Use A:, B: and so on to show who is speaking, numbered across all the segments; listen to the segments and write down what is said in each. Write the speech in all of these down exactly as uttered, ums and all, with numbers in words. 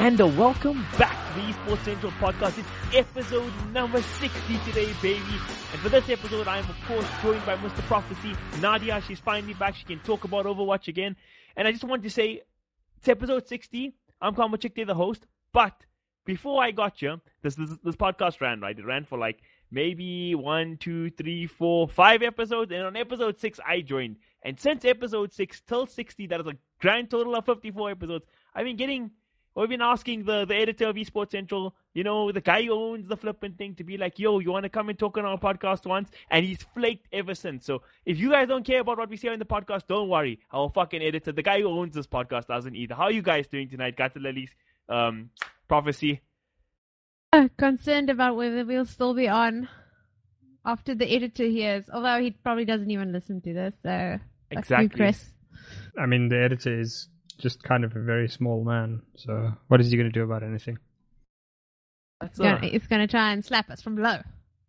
A: And uh, welcome back to the Esports Central podcast. It's episode number sixty today, baby. And for this episode, I am of course joined by Mister Prophecy, Nadia. She's finally back. She can talk about Overwatch again. And I just want to say, it's episode sixty. I'm Karma Chikte, the host. But before I got you, this, this this podcast ran, right? It ran for like maybe one, two, three, four, five episodes. And on episode six, I joined. And since episode six till sixty, that is a grand total of fifty-four episodes, I've been getting... We've been asking the, the editor of Esports Central, you know, the guy who owns the flippant thing, to be like, yo, you want to come and talk on our podcast once? And he's flaked ever since. So if you guys don't care about what we say on the podcast, don't worry. Our fucking editor, the guy who owns this podcast, doesn't either. How are you guys doing tonight, Gatalalis? Um, Prophecy?
B: Uh, concerned about whether we'll still be on after the editor hears, although he probably doesn't even listen to this. So
A: exactly.
B: You, Chris.
C: I mean, the editor is just kind of a very small man, so what is he going to do about anything?
B: It's gonna, it's gonna try and slap us from below.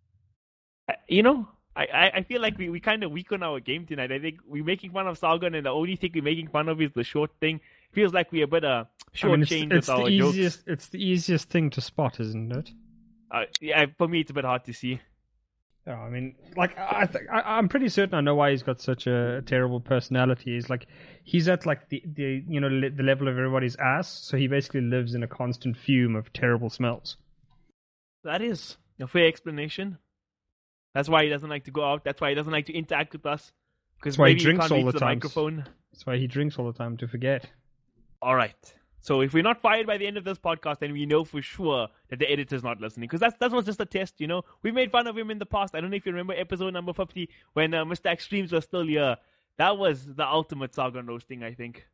A: You know, I, I, I feel like we, we kind of weaken our game tonight. I think we're making fun of Sargon, and the only thing we're making fun of is the short thing. Feels like we're a bit uh, short-changed
C: I mean, it's, it's
A: with our
C: the easiest,
A: jokes.
C: It's the easiest thing to spot, isn't it?
A: Uh, yeah, for me, it's a bit hard to see.
C: Oh, I mean, like I, th- I, I'm pretty certain I know why he's got such a terrible personality. He's like, he's at like the, the you know le- the level of everybody's ass, so he basically lives in a constant fume of terrible smells.
A: That is a fair explanation. That's why he doesn't like to go out. That's why he doesn't like to interact with us. Because
C: why
A: maybe
C: he drinks
A: can't
C: all
A: reach
C: the
A: the
C: time.
A: microphone.
C: That's why he drinks all the time, to forget.
A: All right. So if we're not fired by the end of this podcast, then we know for sure that the editor's not listening. Because that's, that was just a test, you know. We made fun of him in the past. I don't know if you remember episode number fifty when uh, Mister Extremes was still here. That was the ultimate Sargon roasting, I think.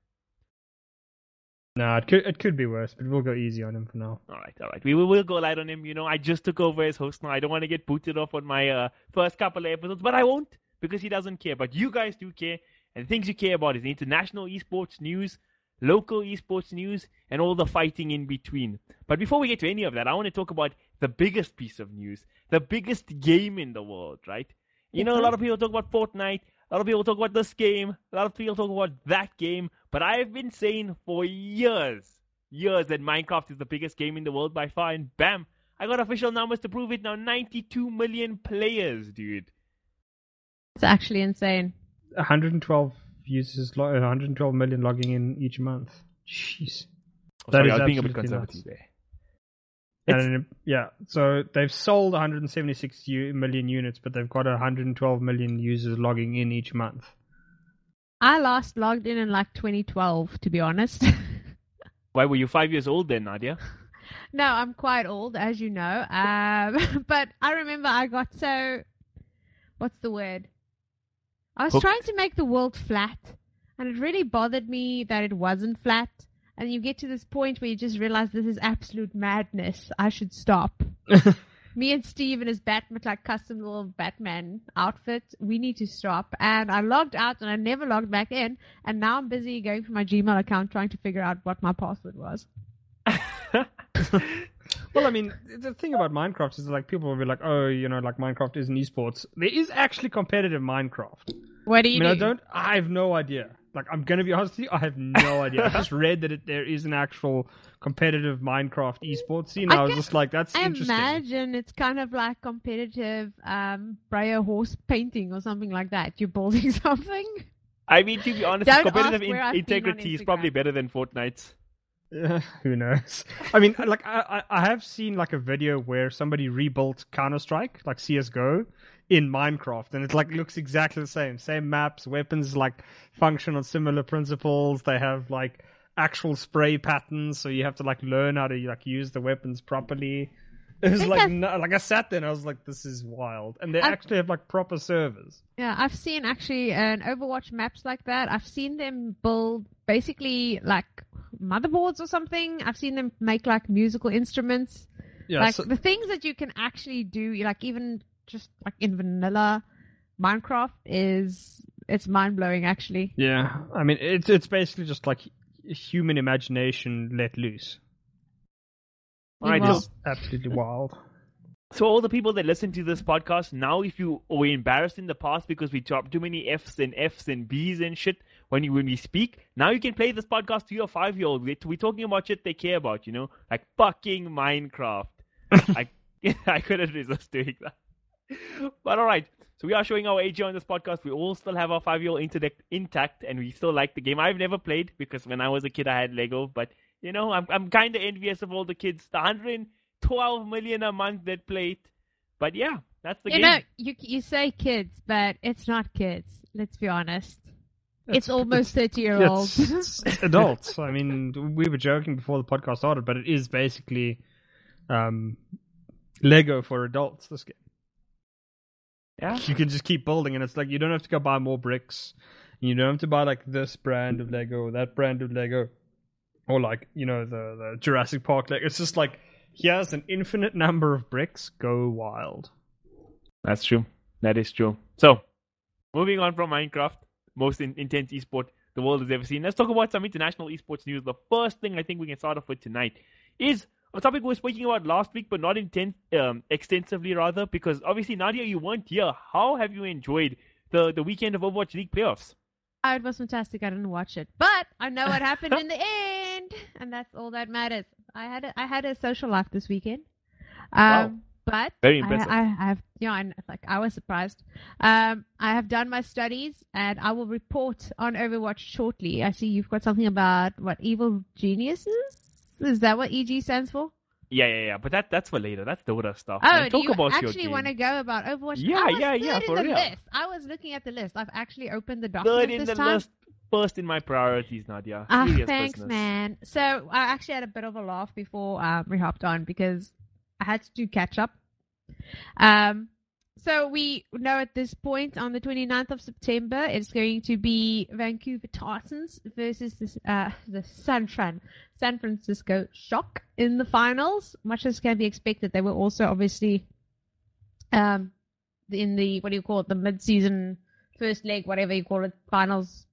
C: Nah, it could, it could be worse, but we'll go easy on him for now.
A: All right, all right. We will we'll go light on him. You know, I just took over as host now. I don't want to get booted off on my uh, first couple of episodes, but I won't because he doesn't care. But you guys do care. And the things you care about is the international esports news, local esports news, and all the fighting in between. But before we get to any of that, I want to talk about the biggest piece of news, the biggest game in the world, right? You know, a lot of people talk about Fortnite, a lot of people talk about this game, a lot of people talk about that game, but I've been saying for years, years that Minecraft is the biggest game in the world by far, and bam, I got official numbers to prove it now, ninety-two million players, dude.
B: It's actually insane.
C: one hundred twelve users, one hundred twelve million logging in each month. Jeez.
A: Oh, sorry, I was being a bit conservative there.
C: And, yeah, so they've sold one hundred seventy-six u- million units, but they've got one hundred twelve million users logging in each month.
B: I last logged in in like twenty twelve, to be honest.
A: Why were you five years old then, Nadia?
B: No, I'm quite old, as you know. Um, but I remember I got so... What's the word? I was
A: Hooked.
B: trying to make the world flat, and it really bothered me that it wasn't flat. And you get to this point where you just realize this is absolute madness. I should stop. Me and Steve in his Batman, like custom little Batman outfit, we need to stop. And I logged out and I never logged back in. And now I'm busy going through my Gmail account trying to figure out what my password was.
C: Well, I mean, the thing about Minecraft is like people will be like, oh, you know, like Minecraft isn't esports. There is actually competitive Minecraft.
B: What do you
C: I mean,
B: do?
C: I don't, I have no idea. Like, I'm going to be honest with you, I have no idea. I just read that it, there is an actual competitive Minecraft esports scene. I, I was just like, that's
B: I
C: interesting.
B: I imagine it's kind of like competitive um, Braille horse painting or something like that. You're building something.
A: I mean, to be honest,
B: Don't
A: competitive
B: ask where
A: in-
B: I've been
A: integrity
B: on
A: is probably
B: Instagram.
A: better than Fortnite's.
C: Uh, who knows? I mean, like, I, I I have seen like a video where somebody rebuilt Counter-Strike, like C S G O, in Minecraft, and it like looks exactly the same. Same maps, weapons like function on similar principles. They have like actual spray patterns, so you have to like learn how to like use the weapons properly. It was
B: think
C: like
B: I've-
C: no, like I sat there and I was like, this is wild, and they
B: I've-
C: actually have like proper servers.
B: Yeah, I've seen actually an Overwatch maps like that. I've seen them build basically like motherboards or something. I've seen them make like musical instruments.
C: Yeah,
B: like
C: so-
B: the things that you can actually do, like even just like in vanilla Minecraft is it's mind blowing actually.
C: yeah. I mean, it's it's basically just like human imagination let loose.
A: All right,
B: Well-
A: just-
C: Absolutely wild.
A: So all the people that listen to this podcast now, if you were embarrassed in the past because we dropped too many F's and F's and B's and shit, when you when we speak. Now you can play this podcast to your five-year-old. We're, we're talking about shit they care about, you know, like fucking Minecraft. I I couldn't resist doing that. But all right, so we are showing our age here on this podcast. We all still have our five-year-old intellect intact, and we still like the game. I've never played because when I was a kid I had Lego, but you know, I'm I'm kind of envious of all the kids, the one hundred twelve million a month that play it. But yeah, that's the
B: you
A: game.
B: know, you you say kids, but it's not kids. Let's be honest. It's, it's almost thirty-year-olds.
C: It's, it's adults. I mean, we were joking before the podcast started, but it is basically um, Lego for adults, this game.
A: Yeah.
C: You can just keep building, and it's like you don't have to go buy more bricks. You don't have to buy like this brand of Lego or that brand of Lego. Or like, you know, the, the Jurassic Park Lego. It's just like, here's an infinite number of bricks. Go wild.
A: That's true. That is true. So, moving on from Minecraft, most in- intense esport the world has ever seen. Let's talk about some international esports news. The first thing I think we can start off with tonight is a topic we were speaking about last week, but not inten- um, extensively, rather, because obviously, Nadia, you weren't here. How have you enjoyed the, the weekend of Overwatch League playoffs?
B: Oh, it was fantastic. I didn't watch it, but I know what happened in the end, and that's all that matters. I had a, I had a social life this weekend. Um,
A: wow.
B: But
A: very impressive.
B: I, I, I have, you know, I, like I was surprised. Um, I have done my studies, and I will report on Overwatch shortly. I see you've got something about what Evil Geniuses. Is that what E G stands for?
A: Yeah, yeah, yeah. But that that's for later. That's Dota stuff.
B: Oh,
A: man.
B: do
A: Talk
B: you
A: about
B: actually
A: your
B: want to go about Overwatch?
A: Yeah,
B: I was
A: yeah,
B: third
A: yeah,
B: in
A: for
B: the
A: real.
B: list. I was looking at the list. I've actually opened the document
A: Third in
B: this
A: the
B: time.
A: list, first in my priorities, Nadia.
B: Ah,
A: Serious
B: thanks,
A: business.
B: man. So I actually had a bit of a laugh before um, we hopped on because I had to do catch up. Um, so we know at this point on the twenty-ninth of September, it's going to be Vancouver Titans versus this, uh, the San Fran, San Francisco Shock in the finals. Much as can be expected, they were also obviously um, in the, what do you call it, the mid-season first leg, whatever you call it, finals.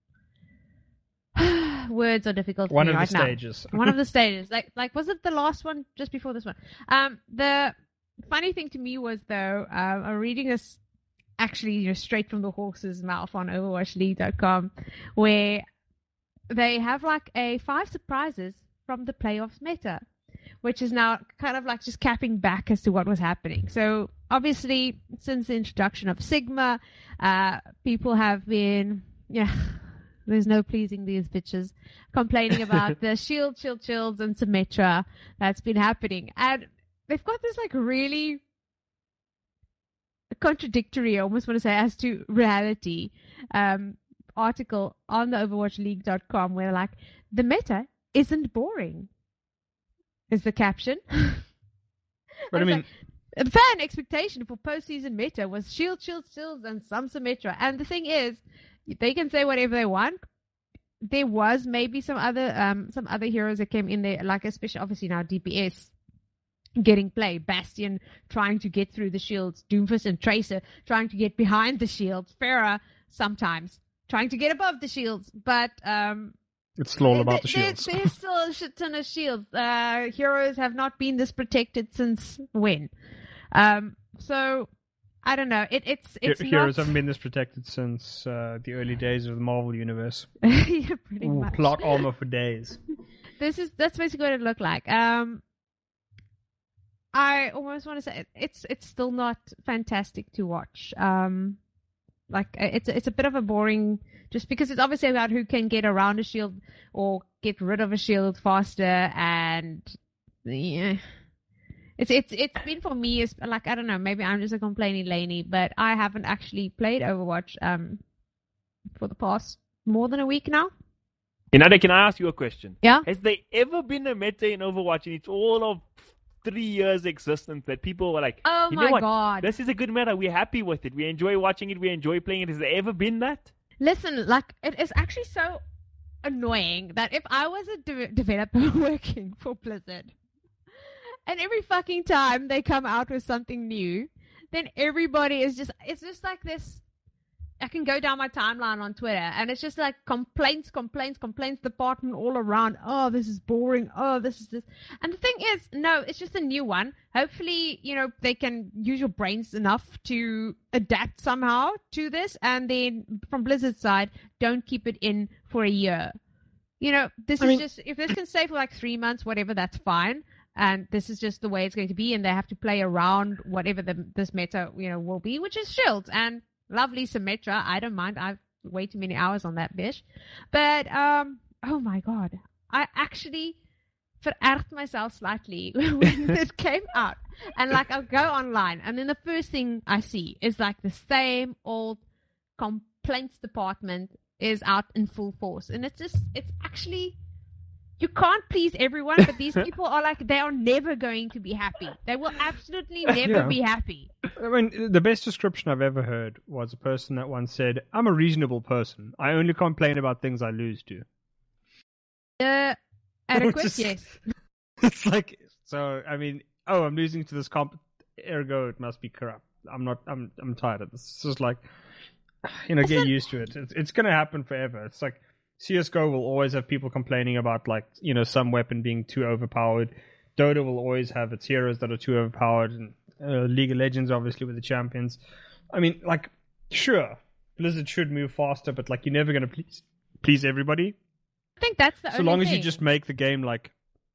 B: Words are difficult for
C: One
B: me
C: of
B: right
C: the
B: now.
C: stages.
B: One of the stages. Like, like was it the last one just before this one? Um, the funny thing to me was, though, um, I'm reading this actually, you know, straight from the horse's mouth on Overwatch League dot com, where they have like a five surprises from the playoffs meta, which is now kind of like just capping back as to what was happening. So obviously, since the introduction of Sigma, uh, people have been, yeah, there's no pleasing these bitches, complaining about the shield, shield, shields, and Symmetra that's been happening. And they've got this like really contradictory, I almost want to say, as to reality um, article on the Overwatch League dot com where like, the meta isn't boring, is the caption.
C: But I mean,
B: like, the fan expectation for postseason meta was shield, shield, shields, and some Symmetra. And the thing is, they can say whatever they want. There was maybe some other um, some other heroes that came in there, like especially obviously now D P S getting play, Bastion trying to get through the shields, Doomfist and Tracer trying to get behind the shields, Pharah sometimes trying to get above the shields, but um,
C: it's still all about the
B: there,
C: shields.
B: There's still a shit ton of shields. Uh, heroes have not been this protected since when? Um, so I don't know. It, it's it's
C: Heroes
B: not...
C: haven't been this protected since uh, the early days of the Marvel universe.
B: yeah, pretty
C: Ooh,
B: much.
C: plot armor for days.
B: This is that's basically what it looked like. Um, I almost want to say it's it's still not fantastic to watch. Um, like it's it's a bit of a boring, just because it's obviously about who can get around a shield or get rid of a shield faster, and yeah, it's it's it's been for me is like, I don't know, maybe I'm just a complaining laney, but I haven't actually played Overwatch um for the past more than a week now.
A: Inada, can I ask you a question?
B: Yeah.
A: Has there ever been a meta in Overwatch in its all of three years existence that people were like,
B: Oh
A: you
B: my
A: know what?
B: god.
A: This is a good meta. We're happy with it. We enjoy watching it. We enjoy playing it. Has there ever been that?
B: Listen, like, it is actually so annoying that if I was a de- developer working for Blizzard, and every fucking time they come out with something new, then everybody is just, it's just like this I can go down my timeline on Twitter, and it's just like complaints, complaints, complaints department all around. Oh, this is boring. Oh, this is this. And the thing is, no, it's just a new one. Hopefully, you know, they can use your brains enough to adapt somehow to this. And then from Blizzard's side, don't keep it in for a year. You know, this
C: I
B: is
C: mean,
B: just, if this can stay for like three months, whatever, that's fine. And this is just the way it's going to be. And they have to play around whatever the, this meta, you know, will be, which is Shields. And lovely Symmetra. I don't mind. I've way too many hours on that bitch. But, um, oh my God. I actually vererged myself slightly when it came out. And like, I'll go online. And then the first thing I see is like the same old complaints department is out in full force. And it's just, it's actually, you can't please everyone, but these people are like, they are never going to be happy. They will absolutely never
C: Yeah.
B: be happy.
C: I mean, the best description I've ever heard was a person that once said, "I'm a reasonable person. I only complain about things I lose to."
B: Uh, adequate,
C: Just-
B: yes.
C: It's like, so, I mean, oh, I'm losing to this comp, ergo it must be corrupt. I'm not, I'm I'm tired of this. It's just like, you know, get used to it. It's, it's going to happen forever. It's like, C S G O will always have people complaining about, like, you know, some weapon being too overpowered. Dota will always have its heroes that are too overpowered. And uh, League of Legends, obviously, with the champions. I mean, like, sure, Blizzard should move faster, but, like, you're never going to please please everybody.
B: I think that's the
C: So
B: only
C: long as
B: thing.
C: you just make the game, like,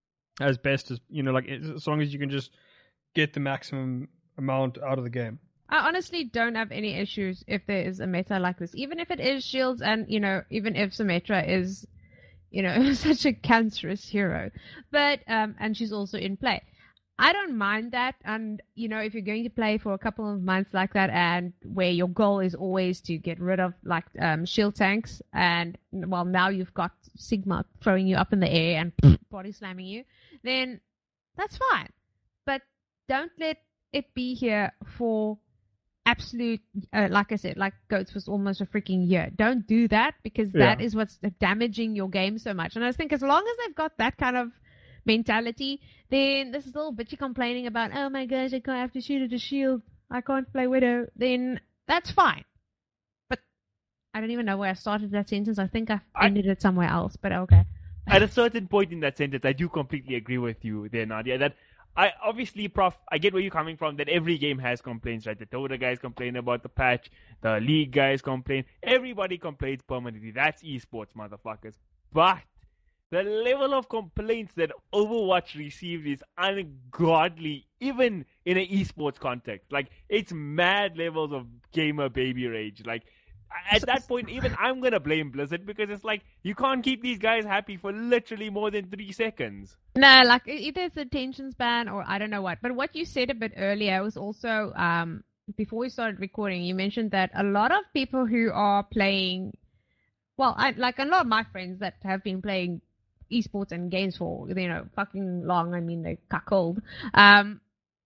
C: as best as, you know, like, as long as you can just get the maximum amount out of the game.
B: I honestly don't have any issues if there is a meta like this. Even if it is Shields and, you know, even if Symmetra is, you know, such a cancerous hero. But, um, and she's also in play. I don't mind that. And, you know, if you're going to play for a couple of months like that and where your goal is always to get rid of, like, um, shield tanks and, well, now you've got Sigma throwing you up in the air and body slamming you, then that's fine. But don't let it be here for absolute, uh, like I said, like Goats was almost a freaking year. Don't do that, because that
C: Yeah.
B: is what's damaging your game so much. And I think as long as they've got that kind of mentality, then this little bitchy complaining about, oh my gosh, I can't have to shoot at a shield, I can't play Widow, then that's fine. But I don't even know where I started that sentence. I think I
A: I-
B: ended it somewhere else, but okay.
A: At a certain point in that sentence, I do completely agree with you there, Nadia, that I obviously, Prof, I get where you're coming from, that every game has complaints, right? The Dota guys complain about the patch, the League guys complain, everybody complains permanently. That's esports, motherfuckers. But the level of complaints that Overwatch received is ungodly, even in an esports context. Like, it's mad levels of gamer baby rage. Like, at that point, even I'm going to blame Blizzard, because it's like, you can't keep these guys happy for literally more than three seconds.
B: No, like e- either it's attention span or I don't know what. But what you said a bit earlier was also, um, before we started recording, you mentioned that a lot of people who are playing, well, I, like a lot of my friends that have been playing esports and games for, you know, fucking long, I mean, they're cuckold, um,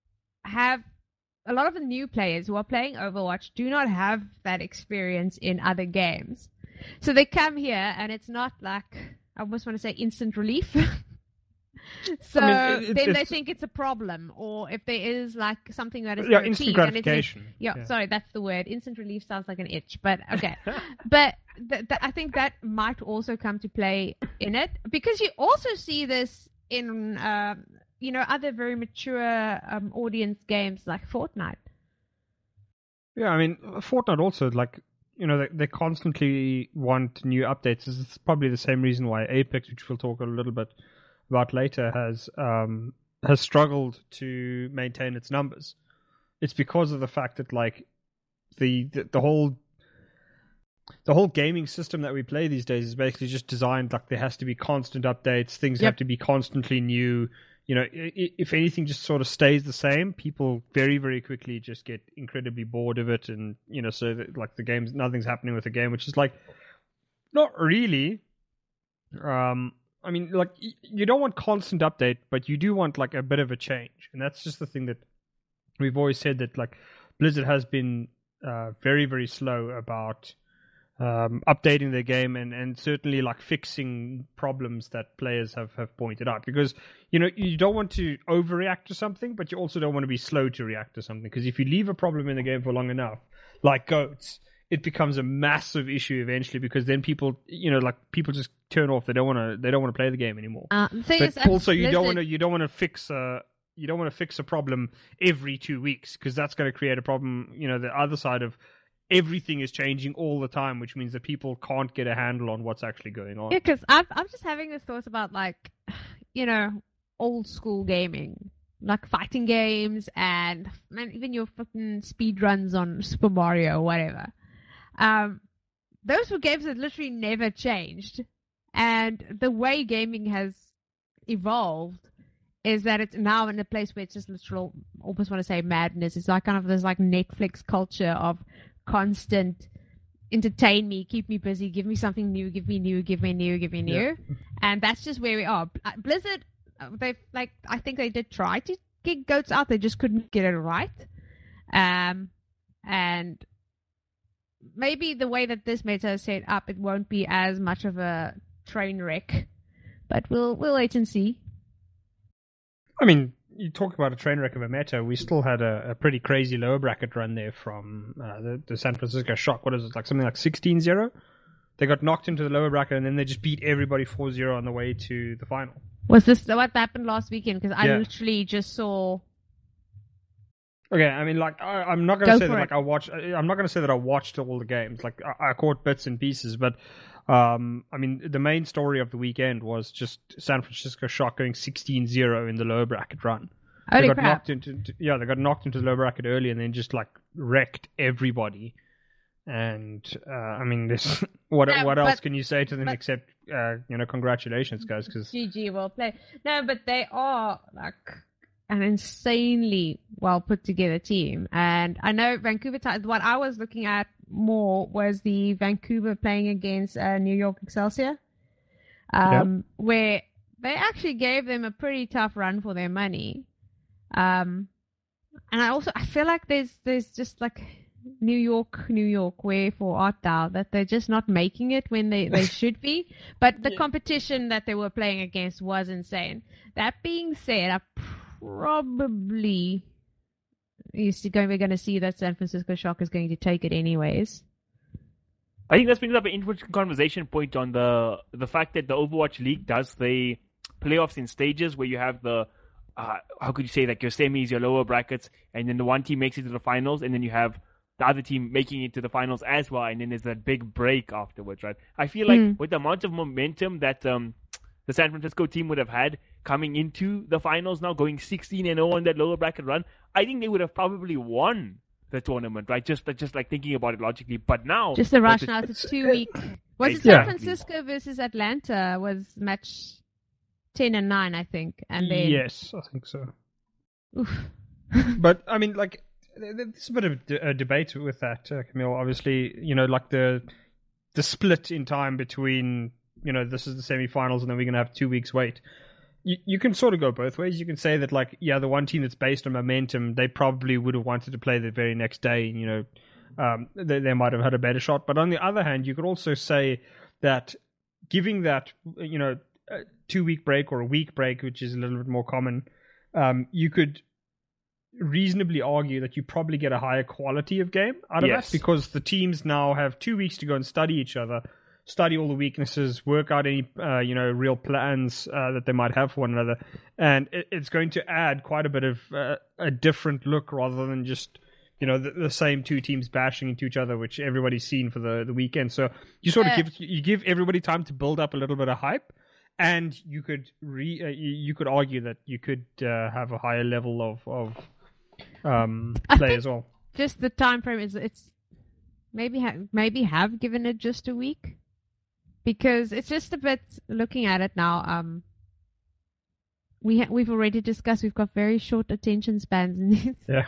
B: have a lot of the new players who are playing Overwatch do not have that experience in other games. So they come here and it's not like, I almost want to say instant relief. So
C: I mean, it-
B: then they
C: it's-
B: think it's a problem, or if there is like something that is
C: Yeah,
B: guaranteed,
C: instant
B: and it's like-
C: gratification.
B: yeah,
C: Yeah.
B: sorry, that's the word. Instant relief sounds like an itch, but okay. But th- th- I think that might also come to play in it, because you also see this in, um, you know, other very mature um, audience games like Fortnite.
C: Yeah, I mean, Fortnite also, like, you know, they, they constantly want new updates. It's probably the same reason why Apex, which we'll talk a little bit about later, has um, has struggled to maintain its numbers. It's because of the fact that, like, the the, the whole the whole gaming system that we play these days is basically just designed like there has to be constant updates. Things
B: Yep.
C: have to be constantly new. You know, i- i- if anything just sort of stays the same, people very, very quickly just get incredibly bored of it, and you know, so that, like the game's nothing's happening with the game, which is like not really. Um, I mean, like y- you don't want constant update, but you do want like a bit of a change, and that's just the thing that we've always said, that like Blizzard has been uh, very, very slow about um, updating their game, and, and certainly like fixing problems that players have, have pointed out, because you know you don't want to overreact to something, but you also don't want to be slow to react to something, because if you leave a problem in the game for long enough, like Goats, it becomes a massive issue eventually, because then people, you know, like people just turn off. They don't want to. They don't want to play the game anymore.
B: Uh, the thing
C: but
B: is,
C: also, you
B: Blizzard,
C: don't want to. You don't want to fix a. You don't want to fix a problem every two weeks because that's going to create a problem. You know, the other side of everything is changing all the time, which means that people can't get a handle on what's actually going on.
B: Yeah, because I'm I'm just having this thought about like, you know, old school gaming. Like fighting games and man, even your fucking speed runs on Super Mario or whatever. Um, those were games that literally never changed. And the way gaming has evolved is that it's now in a place where it's just literal, almost want to say madness. It's like kind of this like Netflix culture of constant entertain me, keep me busy, give me something new, give me new, give me new, give me new. Yeah. And that's just where we are. Blizzard, they like I think they did try to get goats out, they just couldn't get it right. Um, and maybe the way that this meta is set up, it won't be as much of a train wreck. But we'll we'll wait and see.
C: I mean, you talk about a train wreck of a meta. We still had a, a pretty crazy lower bracket run there from uh, the, the San Francisco Shock. What is it, like something like sixteen zero? They got knocked into the lower bracket and then they just beat everybody four zero on the way to the final.
B: Was this what happened last weekend? Because I
C: Yeah.
B: literally just saw.
C: Okay, I mean, like I, I'm not going
B: Go
C: to say
B: for
C: that
B: it.
C: like I watched. I'm not going to say that I watched all the games. Like I, I caught bits and pieces, but um, I mean, the main story of the weekend was just San Francisco Shock going sixteen zero in the lower bracket run.
B: Holy
C: they got
B: crap.
C: knocked into yeah, they got knocked into the lower bracket early and then just like wrecked everybody. And uh, I mean, this what
B: No,
C: what else
B: but-
C: can you say to them
B: but-
C: except uh, you know, congratulations, guys? Because
B: G G, well played. No, but they are like an insanely well put together team. And I know Vancouver, Ti- what I was looking at more was the Vancouver playing against uh, New York Excelsior, um, where they actually gave them a pretty tough run for their money. Um, and I also, I feel like there's, there's just like New York, New York, wherefore art thou, that they're just not making it when they, they should be. But the
C: Yeah.
B: competition that they were playing against was insane. That being said, I probably you see, going, we're going to see that San Francisco Shock is going to take it anyways.
A: I think that brings up an interesting conversation point on the the fact that the Overwatch League does the playoffs in stages where you have the uh, how could you say, like your semis, your lower brackets, and then the one team makes it to the finals, and then you have the other team making it to the finals as well, and then there's that big break afterwards, right? I feel like
B: Mm.
A: with the amount of momentum that um, the San Francisco team would have had coming into the finals now, going sixteen and oh on that lower bracket run, I think they would have probably won the tournament, right? Just, just like thinking about it logically. But now,
B: Just the
A: with
B: rationale, it's a two week. Was it
A: Exactly.
B: San Francisco versus Atlanta was match ten and nine, I think, and then
C: yes, I think so.
B: oof.
C: But I mean, like, th- th- there's a bit of a debate with that, uh, Camille. Obviously, you know, like the the split in time between, you know, this is the semi-finals and then we're gonna have two weeks wait. You you can sort of go both ways. You can say that, like, yeah, the one team that's based on momentum, they probably would have wanted to play the very next day. You know, um, they they might have had a better shot. But on the other hand, you could also say that giving that, you know, a two-week break or a week break, which is a little bit more common, um, you could reasonably argue that you probably get a higher quality of game out of
A: Yes.
C: that, because the teams now have two weeks to go and study each other, study all the weaknesses, work out any uh, you know, real plans uh, that they might have for one another, and it, it's going to add quite a bit of uh, a different look rather than just, you know, the, the same two teams bashing into each other, which everybody's seen for the, the weekend. So you sort of
B: Uh,
C: give you give everybody time to build up a little bit of hype. And you could re uh, you, you could argue that you could uh, have a higher level of of um,
B: I
C: play
B: think-
C: as well.
B: Just the time frame is it's maybe ha- maybe have given it just a week, because it's just a bit looking at it now. Um, we ha- we've already discussed we've got very short attention spans in this.
C: Yeah.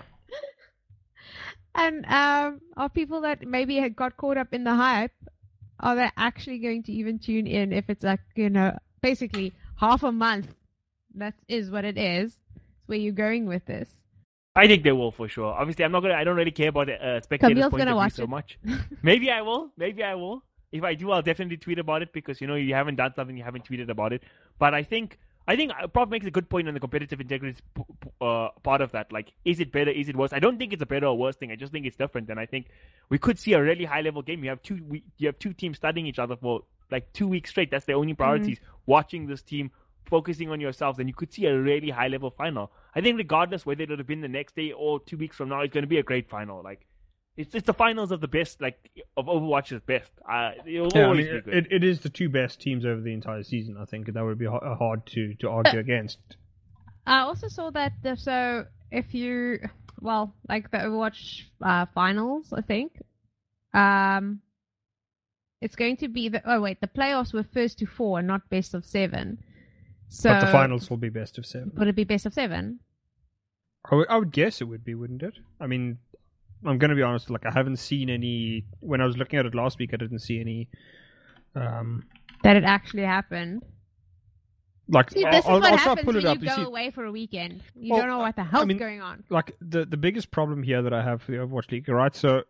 B: And um, are people that maybe had got caught up in the hype, are they actually going to even tune in if it's like, you know, basically half a month? That is what it is. It's where you're going with this.
A: I think they will for sure. Obviously, I'm not gonna. I don't really care about the uh, spectators'
B: Camille's
A: point
B: gonna
A: of view
B: watch
A: so
B: it.
A: much. Maybe I will. Maybe I will. If I do, I'll definitely tweet about it, because, you know, you haven't done something, you haven't tweeted about it. But I think I think uh, Prof makes a good point on the competitive integrity uh, part of that. Like, is it better? Is it worse? I don't think it's a better or worse thing. I just think it's different. And I think we could see a really high level game. You have two, we, you have two teams studying each other for like two weeks straight. That's their only priorities. Mm-hmm. Watching this team, focusing on yourselves, and you could see a really high level final. I think regardless whether it would have been the next day or two weeks from now, it's going to be a great final. Like, it's it's the finals of the best, like of Overwatch's best. Uh, it'll
C: yeah,
A: always
C: I mean,
A: be good.
C: It, it is the two best teams over the entire season. I think that would be hard to, to argue against.
B: I also saw that the, so if you well like the Overwatch uh, finals, I think um it's going to be the oh wait the playoffs were first to four, not best of seven. So
C: but the finals will be best of seven.
B: Would it be best of seven?
C: I would, I would guess it would be, wouldn't it? I mean, I'm going to be honest, like, I haven't seen any... When I was looking at it last week, I didn't see any... Um,
B: that it actually happened.
C: Like,
B: see,
C: I'll,
B: this is
C: I'll,
B: what
C: I'll
B: happens
C: pull
B: when
C: it up.
B: you go
C: see,
B: away for a weekend. You
C: well,
B: don't know what the hell's
C: I mean,
B: going on.
C: Like, the, the biggest problem here that I have for the Overwatch League, right? So,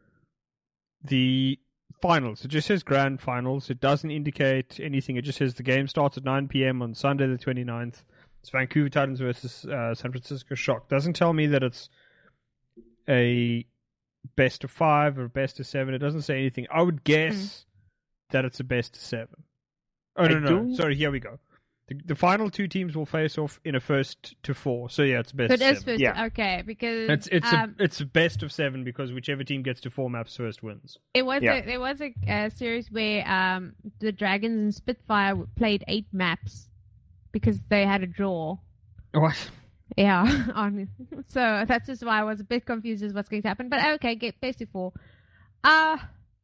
C: the finals, it just says grand finals. It doesn't indicate anything. It just says the game starts at nine p.m. on Sunday the twenty-ninth. It's Vancouver Titans versus uh, San Francisco Shock. Doesn't tell me that it's a best of five or best of seven. It doesn't say anything. I would guess mm. that it's a best of seven. Oh, no,
A: I
C: no.
A: do...
C: Sorry, here we go. The, the final two teams will face off in a first to four. So, yeah, it's best
B: so
C: of
B: it is
C: seven.
B: first
A: yeah.
B: to, okay, because...
C: It's it's
B: um,
C: a it's a best of seven because whichever team gets to four maps first wins.
B: It was
A: yeah.
B: a, there was a, a series where um, the Dragons and Spitfire played eight maps because they had a draw.
C: What?
B: Yeah, on so that's just why I was a bit confused as what's going to happen. But okay, get best of four. Uh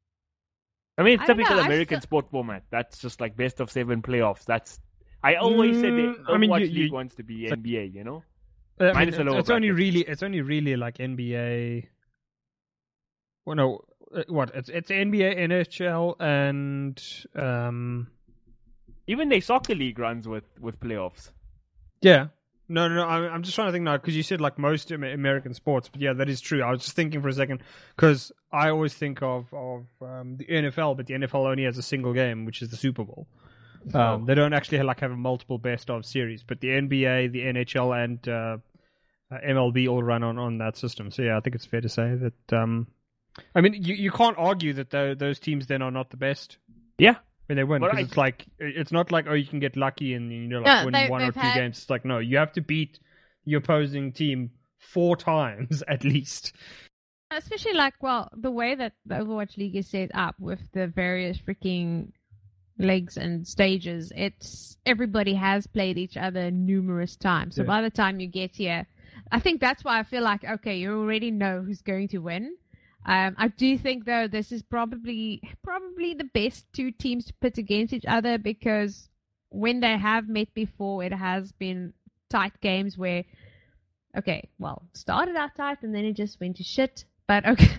A: I mean, it's
B: I don't
A: typical
B: know,
A: American
B: still...
A: sport format. That's just like best of seven playoffs. That's I always
C: mm,
A: said the Overwatch
C: I mean, you,
A: League
C: you,
A: wants to be N B A. You know,
C: uh, I
A: minus
C: mean,
A: a lower
C: it's only
A: bracket.
C: really it's only really like N B A. Well, no, uh, what it's it's N B A, N H L, and um.
A: Even the soccer league runs with with playoffs.
C: Yeah. No, no, no. I'm, I'm just trying to think now because you said like most American sports, but yeah, that is true. I was just thinking for a second because I always think of of um, the N F L, but the N F L only has a single game, which is the Super Bowl. Um,
A: oh.
C: They don't actually have, like have a multiple best of series, but the N B A, the N H L, and uh, uh, M L B all run on, on that system. So yeah, I think it's fair to say that. Um, I mean, you you can't argue that the, those teams then are not the best.
A: Yeah.
C: When they win, because
A: I...
C: it's like it's not like oh you can get lucky and you know like
B: no,
C: win
B: they,
C: one or two
B: had...
C: games. It's like no, you have to beat the opposing team four times at least.
B: Especially like well, the way that the Overwatch League is set up with the various freaking legs and stages, it's everybody has played each other numerous times. So yeah. By the time you get here, I think that's why I feel like okay, you already know who's going to win. Um, I do think, though, this is probably probably the best two teams to put against each other because when they have met before, it has been tight games where, okay, well, it started out tight and then it just went to shit. But okay,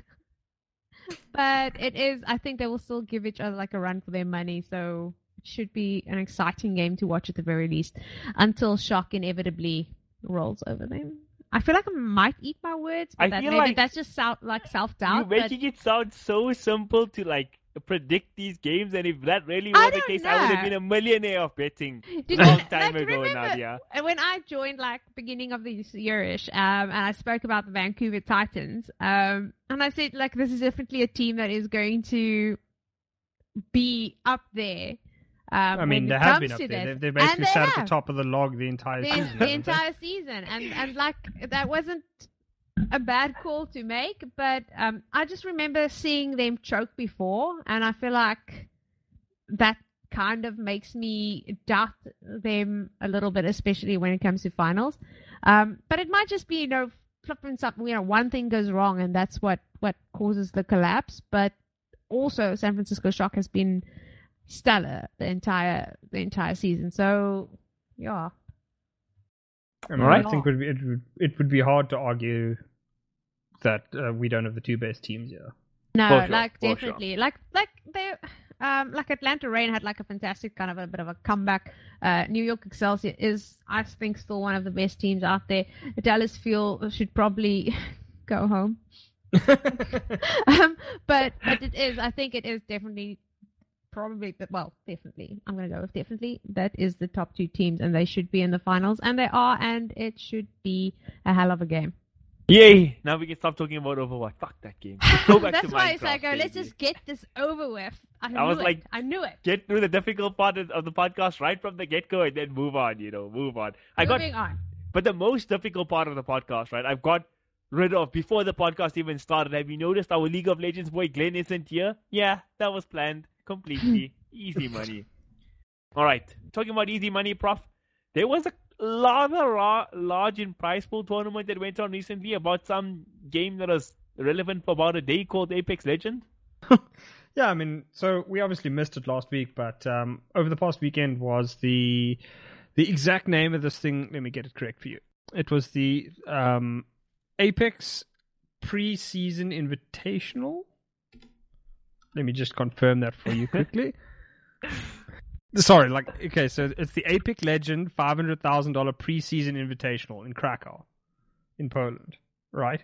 B: but it is. I think they will still give each other like a run for their money. So it should be an exciting game to watch at the very least, until Shock inevitably rolls over them. I feel like I might eat my words, but
A: I
B: that,
A: feel
B: maybe
A: like
B: that's just self, like self-doubt.
A: You're making
B: but...
A: it sound so simple to like predict these games, and if that really
B: I
A: were the case,
B: know.
A: I would have been a millionaire of betting
B: Did
A: a long
B: you,
A: time
B: like,
A: ago,
B: remember,
A: Nadia.
B: When I joined, like, beginning of this yearish, um, and I spoke about the Vancouver Titans, um, and I said, like, this is definitely a team that is going to be up there. Um,
C: I mean, they have been up there. They, they basically
B: they
C: sat
B: have.
C: at the top of the log the entire
B: the,
C: season.
B: The entire season. And, and, like, that wasn't a bad call to make, but um, I just remember seeing them choke before, and I feel like that kind of makes me doubt them a little bit, especially when it comes to finals. Um, but it might just be, you know, flipping something, you know, one thing goes wrong, and that's what, what causes the collapse. But also, San Francisco Shock has been stellar the entire the entire season. So, yeah.
C: I mean,
A: right.
C: I think it would, be, it would it would be hard to argue that uh, we don't have the two best teams here.
B: No,
A: For sure,
B: like
A: for
B: definitely,
A: sure.
B: like like they, um, like Atlanta Reign had like a fantastic kind of a bit of a comeback. Uh, New York Excelsior is, I think, still one of the best teams out there. Dallas Fuel should probably go home. um, but but it is, I think it is definitely probably, well, definitely. I'm going to go with definitely. That is the top two teams, and they should be in the finals, and they are, and it should be a hell of a game.
A: Yay! Now we can stop talking about Overwatch. Fuck that game. Let's go back
B: That's
A: to
B: why
A: Minecraft,
B: it's like, oh, let's
A: baby.
B: just get this over with. I,
A: I
B: knew
A: was
B: it.
A: like,
B: I knew it.
A: Get through the difficult part of of the podcast right from the get-go and then move on, you know, move on. I got,
B: Moving on.
A: But the most difficult part of the podcast, right, I've got rid of before the podcast even started. Have you noticed our League of Legends boy Glenn isn't here? Yeah, that was planned completely. Easy money. All right, talking about easy money, Prof. There was a rather ra- large in prize pool tournament that went on recently about some game that was relevant for about a day called Apex Legends.
C: Yeah, I mean, so we obviously missed it last week, but um, over the past weekend was the the exact name of this thing. Let me get it correct for you. It was the um, Apex Pre-Season Invitational. Let me just confirm that for you quickly. Sorry, like, okay, so it's the Apex Legend five hundred thousand dollars Pre-Season Invitational in Krakow, in Poland, right?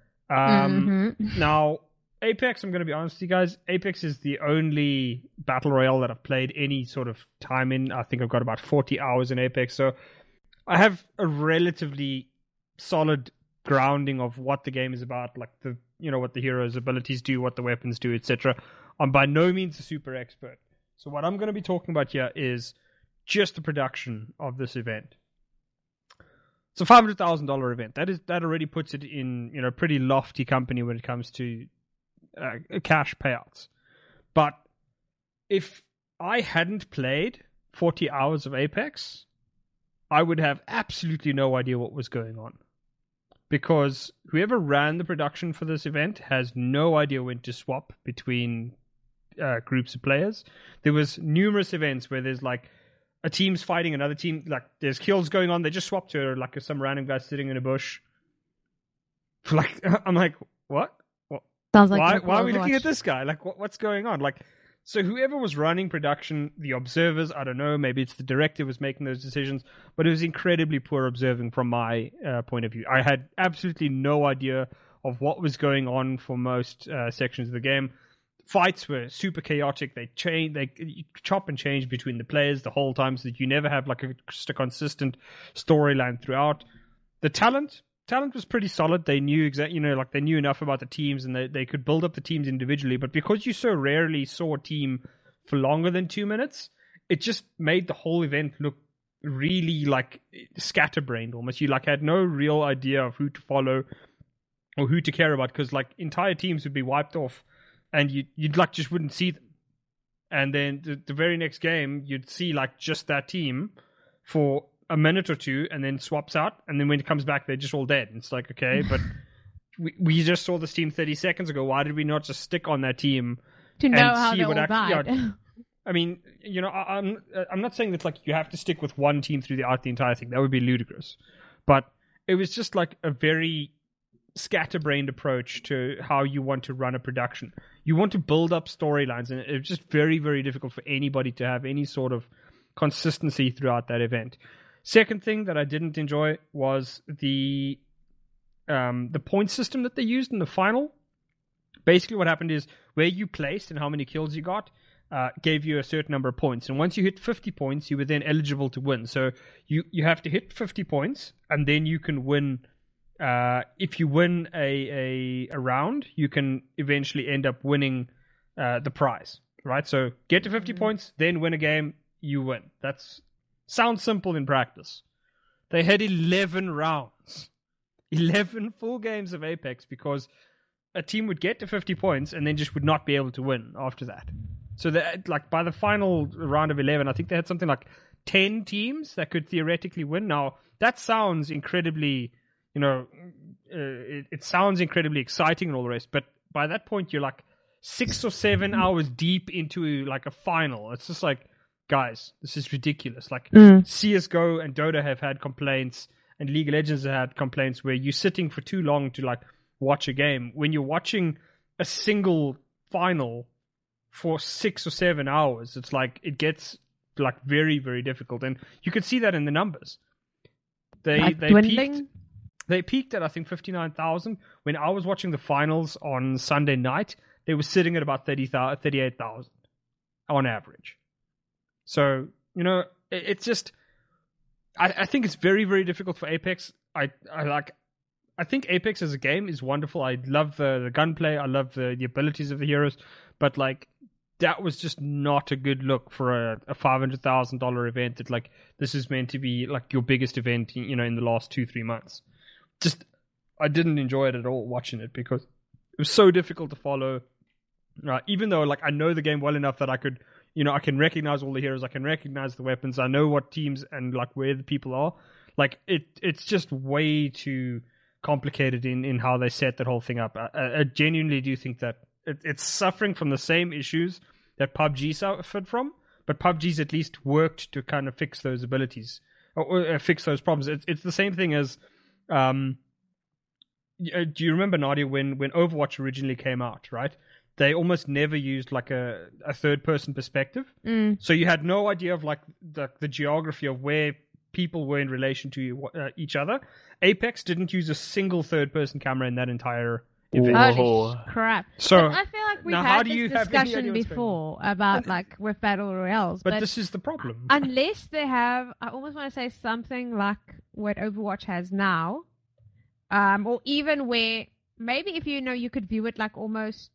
C: Um,
B: Mhm.
C: Now, Apex, I'm going to be honest with you guys, Apex is the only Battle Royale that I've played any sort of time in. I think I've got about forty hours in Apex, so I have a relatively solid grounding of what the game is about, like the, you know, what the hero's abilities do, what the weapons do, et cetera. I'm by no means a super expert. So what I'm going to be talking about here is just the production of this event. It's a five hundred thousand dollars event. That is that already puts it in, you know, pretty lofty company when it comes to uh, cash payouts. But if I hadn't played forty hours of Apex, I would have absolutely no idea what was going on. Because whoever ran the production for this event has no idea when to swap between uh, groups of players. There was numerous events where there's like a team's fighting another team, like there's kills going on, they just swap to like some random guy sitting in a bush. Like, I'm like, what? what?
B: Sounds like
C: why?
B: Local
C: Why are we looking
B: Overwatch.
C: at this guy? Like, what, what's going on? Like, so whoever was running production, the observers, I don't know, maybe it's the director was making those decisions, but it was incredibly poor observing from my uh, point of view. I had absolutely no idea of what was going on for most uh, sections of the game. Fights were super chaotic. They change, they chop and change between the players the whole time, so that you never have like a, just a consistent storyline throughout. The talent, talent was pretty solid. They knew exactly, you know, like they knew enough about the teams, and they, they could build up the teams individually. But because you so rarely saw a team for longer than two minutes, it just made the whole event look really like scatterbrained almost. You like had no real idea of who to follow or who to care about, because like entire teams would be wiped off. And you, you'd like just wouldn't see them. And then the, the very next game, you'd see like just that team for a minute or two, and then swaps out. And then when it comes back, they're just all dead. And it's like, okay, but we we just saw this team thirty seconds ago. Why did we not just stick on that team
B: To know
C: and
B: how
C: see
B: they
C: what
B: all
C: act-
B: died.
C: yeah, I mean, you know, I, I'm I'm not saying that like you have to stick with one team throughout the entire thing. That would be ludicrous. But it was just like a very scatterbrained approach to how you want to run a production. You want to build up storylines, and it's just very, very difficult for anybody to have any sort of consistency throughout that event. Second thing that I didn't enjoy was the um, the point system that they used in the final. Basically, what happened is where you placed and how many kills you got uh, gave you a certain number of points. And once you hit fifty points, you were then eligible to win. So you, you have to hit fifty points, and then you can win. Uh, if you win a, a a round, you can eventually end up winning uh, the prize, right? So get to fifty mm-hmm. points, then win a game, you win. That's sounds simple in practice. They had eleven rounds, eleven full games of Apex, because a team would get to fifty points and then just would not be able to win after that. So that, like, by the final round of eleven, I think they had something like ten teams that could theoretically win. Now that sounds incredibly. You know, uh, it, it sounds incredibly exciting and all the rest, but by that point, you're like six or seven hours deep into like a final. It's just like, guys, this is ridiculous. Like
B: Mm.
C: C S G O and Dota have had complaints, and League of Legends have had complaints where you're sitting for too long to like watch a game. When you're watching a single final for six or seven hours, it's like it gets like very, very difficult, and you could see that in the numbers. They
B: Like
C: they
B: dwindling?
C: peaked. They peaked at, I think, fifty-nine thousand. When I was watching the finals on Sunday night, they were sitting at about thirty, thirty-eight thousand. on average. So, you know, it, it's just, I, I think it's very, very difficult for Apex. I, I like, I think Apex as a game is wonderful. I love the, the gunplay. I love the, the abilities of the heroes. But, like, that was just not a good look for a, a five hundred thousand dollars event that, like, this is meant to be, like, your biggest event, you know, in the last two, three months. Just, I didn't enjoy it at all watching it because it was so difficult to follow. Uh, even though, like, I know the game well enough that I could, you know, I can recognize all the heroes, I can recognize the weapons, I know what teams and, like, where the people are. Like, it, it's just way too complicated in, in how they set that whole thing up. I, I genuinely do think that it, it's suffering from the same issues that P U B G suffered from, but P U B G's at least worked to kind of fix those abilities, or, or uh, fix those problems. It's, it's the same thing as, um, do you remember, Nadia, when, when Overwatch originally came out, right? They almost never used like a, a third person perspective.
B: Mm.
C: So you had no idea of like the, the geography of where people were in relation to uh, each other. Apex didn't use a single third person camera in that entire event.
B: Holy crap.
C: So
B: but I feel like we've
C: now how
B: had
C: do you
B: this
C: have any
B: discussion
C: idea what's going
B: before about like with battle royales.
C: But,
B: But,
C: this is the problem.
B: unless they have, I almost want to say something like what Overwatch has now, um, or even where maybe if you know you could view it like almost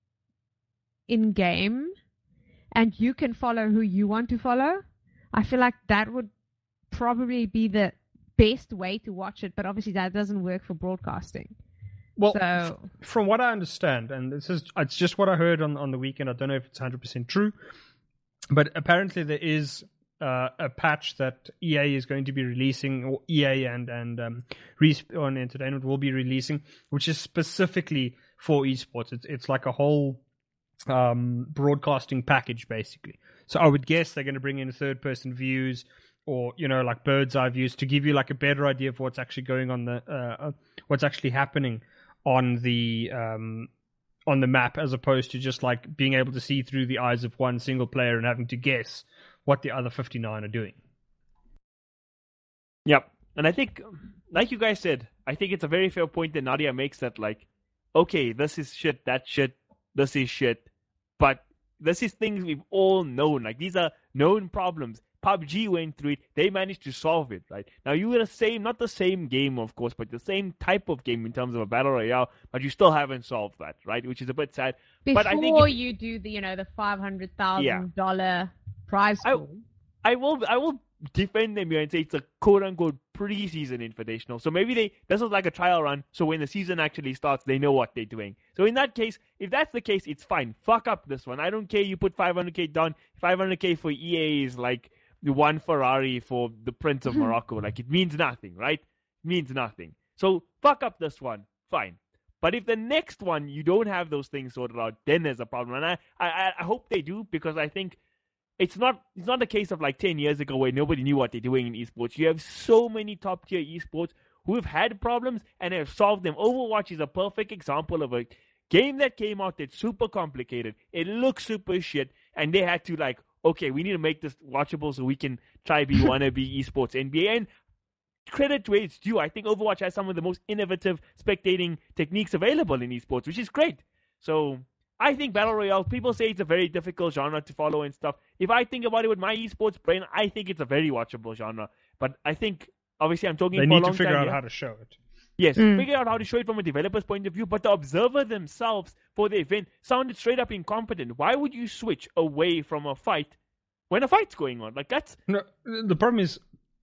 B: in game, and you can follow who you want to follow. I feel like that would probably be the best way to watch it, but obviously that doesn't work for broadcasting.
C: Well,
B: so,
C: f- from what I understand, and this is it's just what I heard on, on the weekend, I don't know if it's one hundred percent true, but apparently there is uh, a patch that E A is going to be releasing, or E A and, and um, Respawn Entertainment will be releasing, which is specifically for esports. It's, it's like a whole um, broadcasting package, basically. So I would guess they're going to bring in third-person views, or, you know, like bird's eye views, to give you like a better idea of what's actually going on, the uh, what's actually happening on the um, on the map, as opposed to just like being able to see through the eyes of one single player and having to guess what the other fifty-nine are doing.
A: Yep. And I think, like you guys said, I think it's a very fair point that Nadia makes, that like, okay, this is shit, that shit, this is shit, but this is things we've all known. Like, these are known problems. P U B G went through it. They managed to solve it, right? Now, you were the same, not the same game, of course, but the same type of game in terms of a battle royale, but you still haven't solved that, right? Which is a bit sad.
B: before
A: but I think if,
B: you do the, you know, the five hundred thousand dollars prize pool.
A: I, I will, I will defend them here and say it's a quote-unquote preseason invitational. So maybe they, this was like a trial run, so when the season actually starts, they know what they're doing. So in that case, if that's the case, it's fine. Fuck up this one. I don't care you put five hundred K down. five hundred K for E A is like the one Ferrari for the Prince of Morocco. Like, it means nothing, right? It means nothing. So fuck up this one. Fine. But if the next one, you don't have those things sorted out, then there's a problem. And I, I, I hope they do, because I think It's not it's not a case of like ten years ago where nobody knew what they're doing in esports. You have so many top tier esports who have had problems and have solved them. Overwatch is a perfect example of a game that came out that's super complicated. It looks super shit, and they had to like, okay, we need to make this watchable so we can try be wannabe esports N B A. And credit to its due, I think Overwatch has some of the most innovative spectating techniques available in esports, which is great. So I think Battle Royale, people say it's a very difficult genre to follow and stuff. If I think about it with my esports brain, I think it's a very watchable genre. But I think, obviously, I'm talking
C: They
A: for a
C: need
A: long
C: to figure
A: time
C: out
A: here.
C: how to show it.
A: Yes,
B: Mm.
A: figure out how to show it from a developer's point of view, but the observer themselves for the event sounded straight up incompetent. Why would you switch away from a fight when a fight's going on? Like, that's...
C: No, the problem is,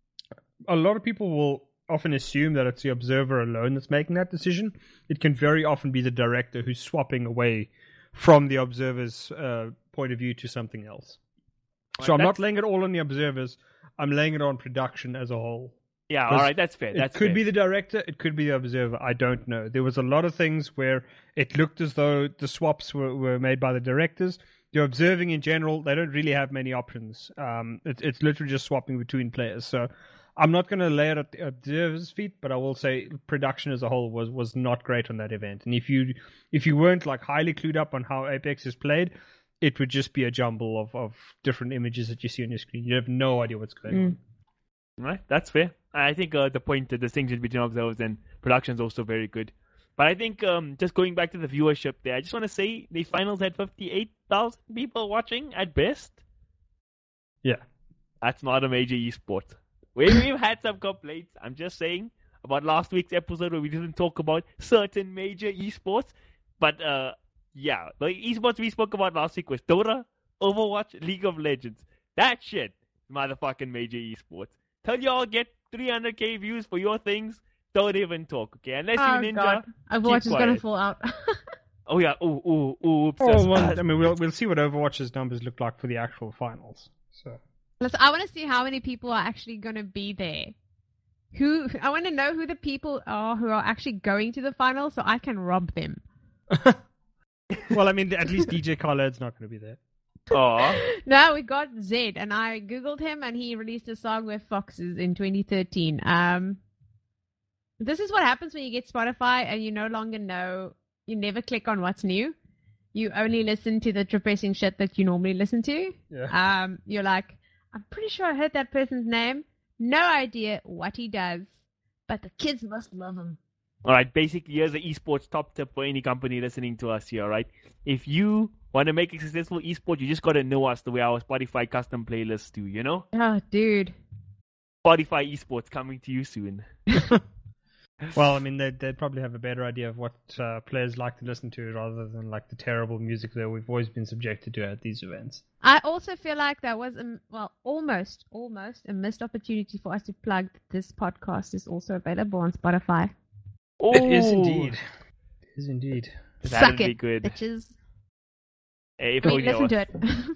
C: a lot of people will often assume that it's the observer alone that's making that decision. It can very often be the director who's swapping away from the observer's uh, point of view to something else.
A: Right,
C: so I'm not
A: that's-
C: laying it all on the observers. I'm laying it on production as a whole.
A: Yeah, all
C: Because
A: right, that's fair.
C: It
A: That's
C: could
A: fair.
C: be the director, it could be the observer. I don't know. There was a lot of things where it looked as though the swaps were, were made by the directors. The observing in general, they don't really have many options. Um, it, it's literally just swapping between players. So I'm not going to lay it at the observer's feet, but I will say production as a whole was, was not great on that event. And if you if you weren't like highly clued up on how Apex is played, it would just be a jumble of, of different images that you see on your screen. You have no idea what's going
B: Mm.
C: on.
A: Right, that's fair. I think uh, the point, the distinction between observers and production is also very good. But I think um, just going back to the viewership there, I just want to say the finals had fifty-eight thousand people watching at best.
C: Yeah.
A: That's not a major esport. We, we've had some complaints, I'm just saying, about last week's episode where we didn't talk about certain major esports. But, uh, yeah, the esports we spoke about last week was Dota, Overwatch, League of Legends. That shit, motherfucking major esports. Till y'all get three hundred k views for your things, don't even talk, okay? Unless
B: Oh,
A: you ninja,
B: God. Overwatch is
A: keep
B: going to
A: quiet.
B: fall out.
A: Oh, yeah, ooh, ooh, ooh, oops.
C: Oh,
A: that's
C: well,
A: bad.
C: I mean, we'll we'll see what Overwatch's numbers look like for the actual finals. So
B: Listen, I want to see how many people are actually going to be there. Who I want to know who the people are who are actually going to the finals so I can rob them.
C: well, I mean, at least D J Khaled's not going to be there.
A: Aw.
B: No, we got Zed, and I googled him, and he released a song with Foxes in twenty thirteen. Um, this is what happens when you get Spotify and you no longer know. You never click on what's new. You only listen to the depressing shit that you normally listen to.
C: Yeah.
B: Um, you're like, I'm pretty sure I heard that person's name. No idea what he does, but the kids must love him.
A: Alright, basically, here's the esports top tip for any company listening to us here, right? If you want to make a successful esport, you just got to know us the way our Spotify custom playlists do, you know?
B: Oh, dude.
A: Spotify esports coming to you soon.
C: Well, I mean, they'd, they'd probably have a better idea of what uh, players like to listen to rather than like the terrible music that we've always been subjected to at these events.
B: I also feel like that was, a, well, almost, almost a missed opportunity for us to plug that this podcast is also available on Spotify.
A: Oh,
C: It is indeed. It is indeed.
A: That'd
B: Suck
A: be
B: it,
A: good.
B: bitches.
A: Hey, if
B: Wait,
A: only
B: listen
A: I
B: to it.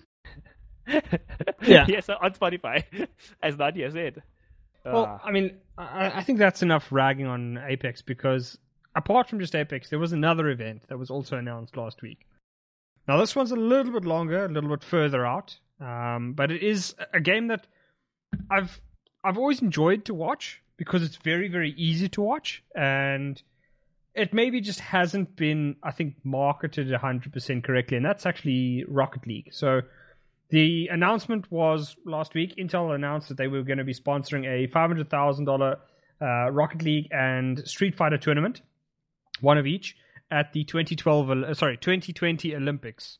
A: was-
C: Yeah.
A: Yes, on Spotify, as Nadia said.
C: Well,
A: Ah.
C: I mean, I, I think that's enough ragging on Apex because apart from just Apex, there was another event that was also announced last week. Now, this one's a little bit longer, a little bit further out, um, but it is a game that I've I've always enjoyed to watch because it's very, very easy to watch, and it maybe just hasn't been, I think, marketed one hundred percent correctly, and that's actually Rocket League. So the announcement was last week. Intel announced that they were going to be sponsoring a five hundred thousand dollars uh, Rocket League and Street Fighter tournament, one of each, at the twenty twelve, uh, sorry, twenty twenty Olympics.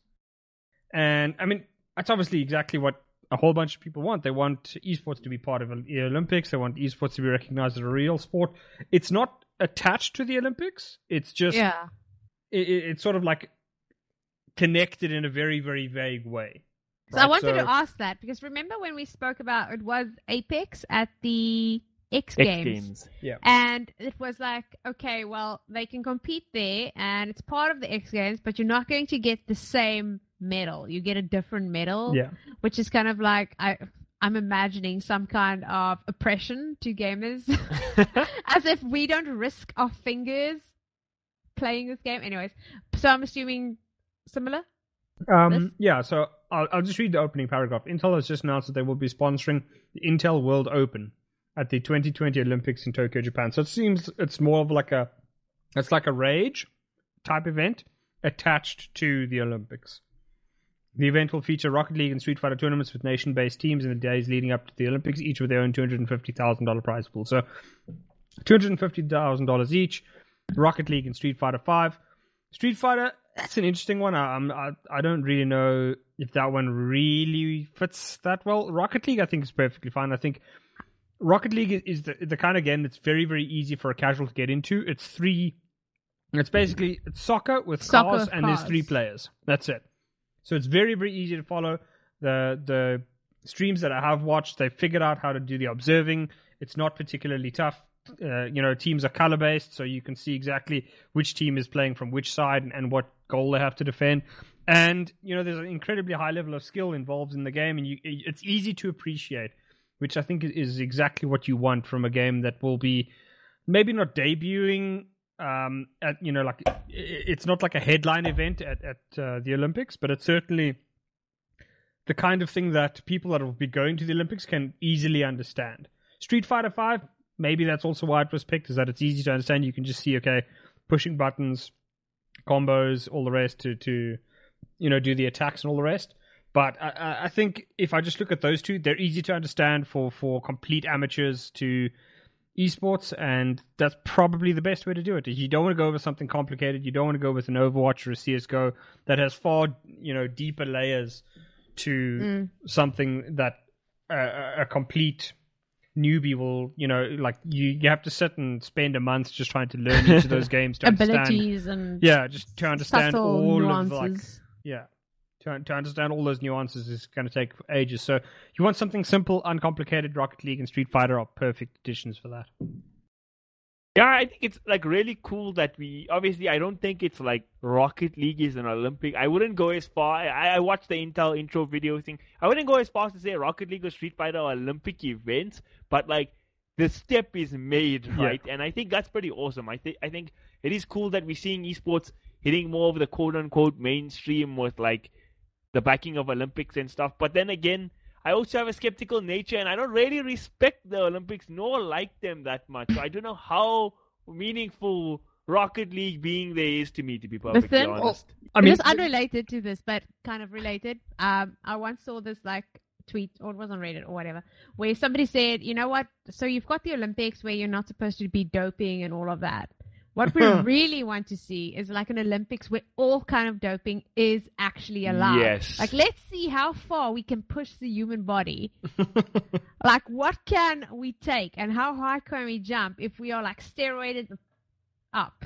C: And I mean, that's obviously exactly what a whole bunch of people want. They want esports to be part of the Olympics. They want esports to be recognized as a real sport. It's not attached to the Olympics. It's just,
B: Yeah.
C: it, it's sort of like connected in a very, very vague way.
B: So I
C: Right,
B: wanted
C: so-
B: to ask that because remember when we spoke about it was Apex at the X
A: X
B: Games.
A: Games.
C: Yeah.
B: And it was like, okay, well, they can compete there and it's part of the X Games, but you're not going to get the same medal. You get a different medal,
C: Yeah.
B: which is kind of like, I, I'm imagining some kind of oppression to gamers. As if we don't risk our fingers playing this game. Anyways, so I'm assuming similar?
C: Um,
B: This?
C: yeah, so I'll, I'll just read the opening paragraph. Intel has just announced that they will be sponsoring the Intel World Open at the twenty twenty Olympics in Tokyo, Japan. So it seems it's more of like a, it's like a Rage type event attached to the Olympics. The event will feature Rocket League and Street Fighter tournaments with nation-based teams in the days leading up to the Olympics, each with their own two hundred fifty thousand dollars prize pool. So two hundred fifty thousand dollars each, Rocket League and Street Fighter five. Street Fighter, that's an interesting one. I, I'm, I I don't really know if that one really fits that well. Rocket League, I think, is perfectly fine. I think Rocket League is the the kind of game that's very, very easy for a casual to get into. It's three. It's basically it's soccer with
B: Soccer
C: cars,
B: with
C: and there's
B: cars.
C: three players. That's it. So it's very, very easy to follow. The the streams that I have watched, they figured out how to do the observing. It's not particularly tough. Uh, you know, teams are color based, so you can see exactly which team is playing from which side and, and what goal they have to defend. And you know, there's an incredibly high level of skill involved in the game, and you, it's easy to appreciate, which I think is exactly what you want from a game that will be maybe not debuting. Um, at you know, like it- it's not like a headline event at at uh, the Olympics, but it's certainly the kind of thing that people that will be going to the Olympics can easily understand. Street Fighter five, maybe that's also why it was picked, is that it's easy to understand. You can just see, okay, pushing buttons, combos, all the rest to, to you know, do the attacks and all the rest. But I- I, I think if I just look at those two, they're easy to understand for, for complete amateurs to esports, and that's probably the best way to do it. You don't want to go with something complicated. You don't want to go with an Overwatch or a C S G O that has far, you know, deeper layers to
B: Mm.
C: something that uh, a complete newbie will, you know, like you, you have to sit and spend a month just trying to learn each of those games to understand.
B: Abilities and
C: Yeah, just to understand
B: subtle
C: all
B: nuances.
C: of like, yeah, to to understand all those nuances is going to take ages. So you want something simple, uncomplicated. Rocket League and Street Fighter are perfect additions for that.
A: Yeah, I think it's like really cool that we obviously I don't think it's like Rocket League is an Olympic. I wouldn't go as far. I, I watched the Intel intro video thing. I wouldn't go as far as to say Rocket League or Street Fighter are Olympic events, but like the step is made, right? Yeah. And I think that's pretty awesome. I think I think it is cool that we're seeing esports hitting more of the quote unquote mainstream with like the backing of Olympics and stuff. But then again, I also have a skeptical nature, and I don't really respect the Olympics nor like them that much. So I don't know how meaningful Rocket League being there is to me, to be perfectly
B: Listen,
A: honest.
C: I mean,
B: just unrelated to this, but kind of related. Um, I once saw this like tweet, or it was on Reddit or whatever, where somebody said, you know what? So you've got the Olympics where you're not supposed to be doping and all of that. What we really want to see is like an Olympics where all kind of doping is actually allowed.
A: Yes.
B: Like, let's see how far we can push the human body. Like, what can we take and how high can we jump if we are like steroided up?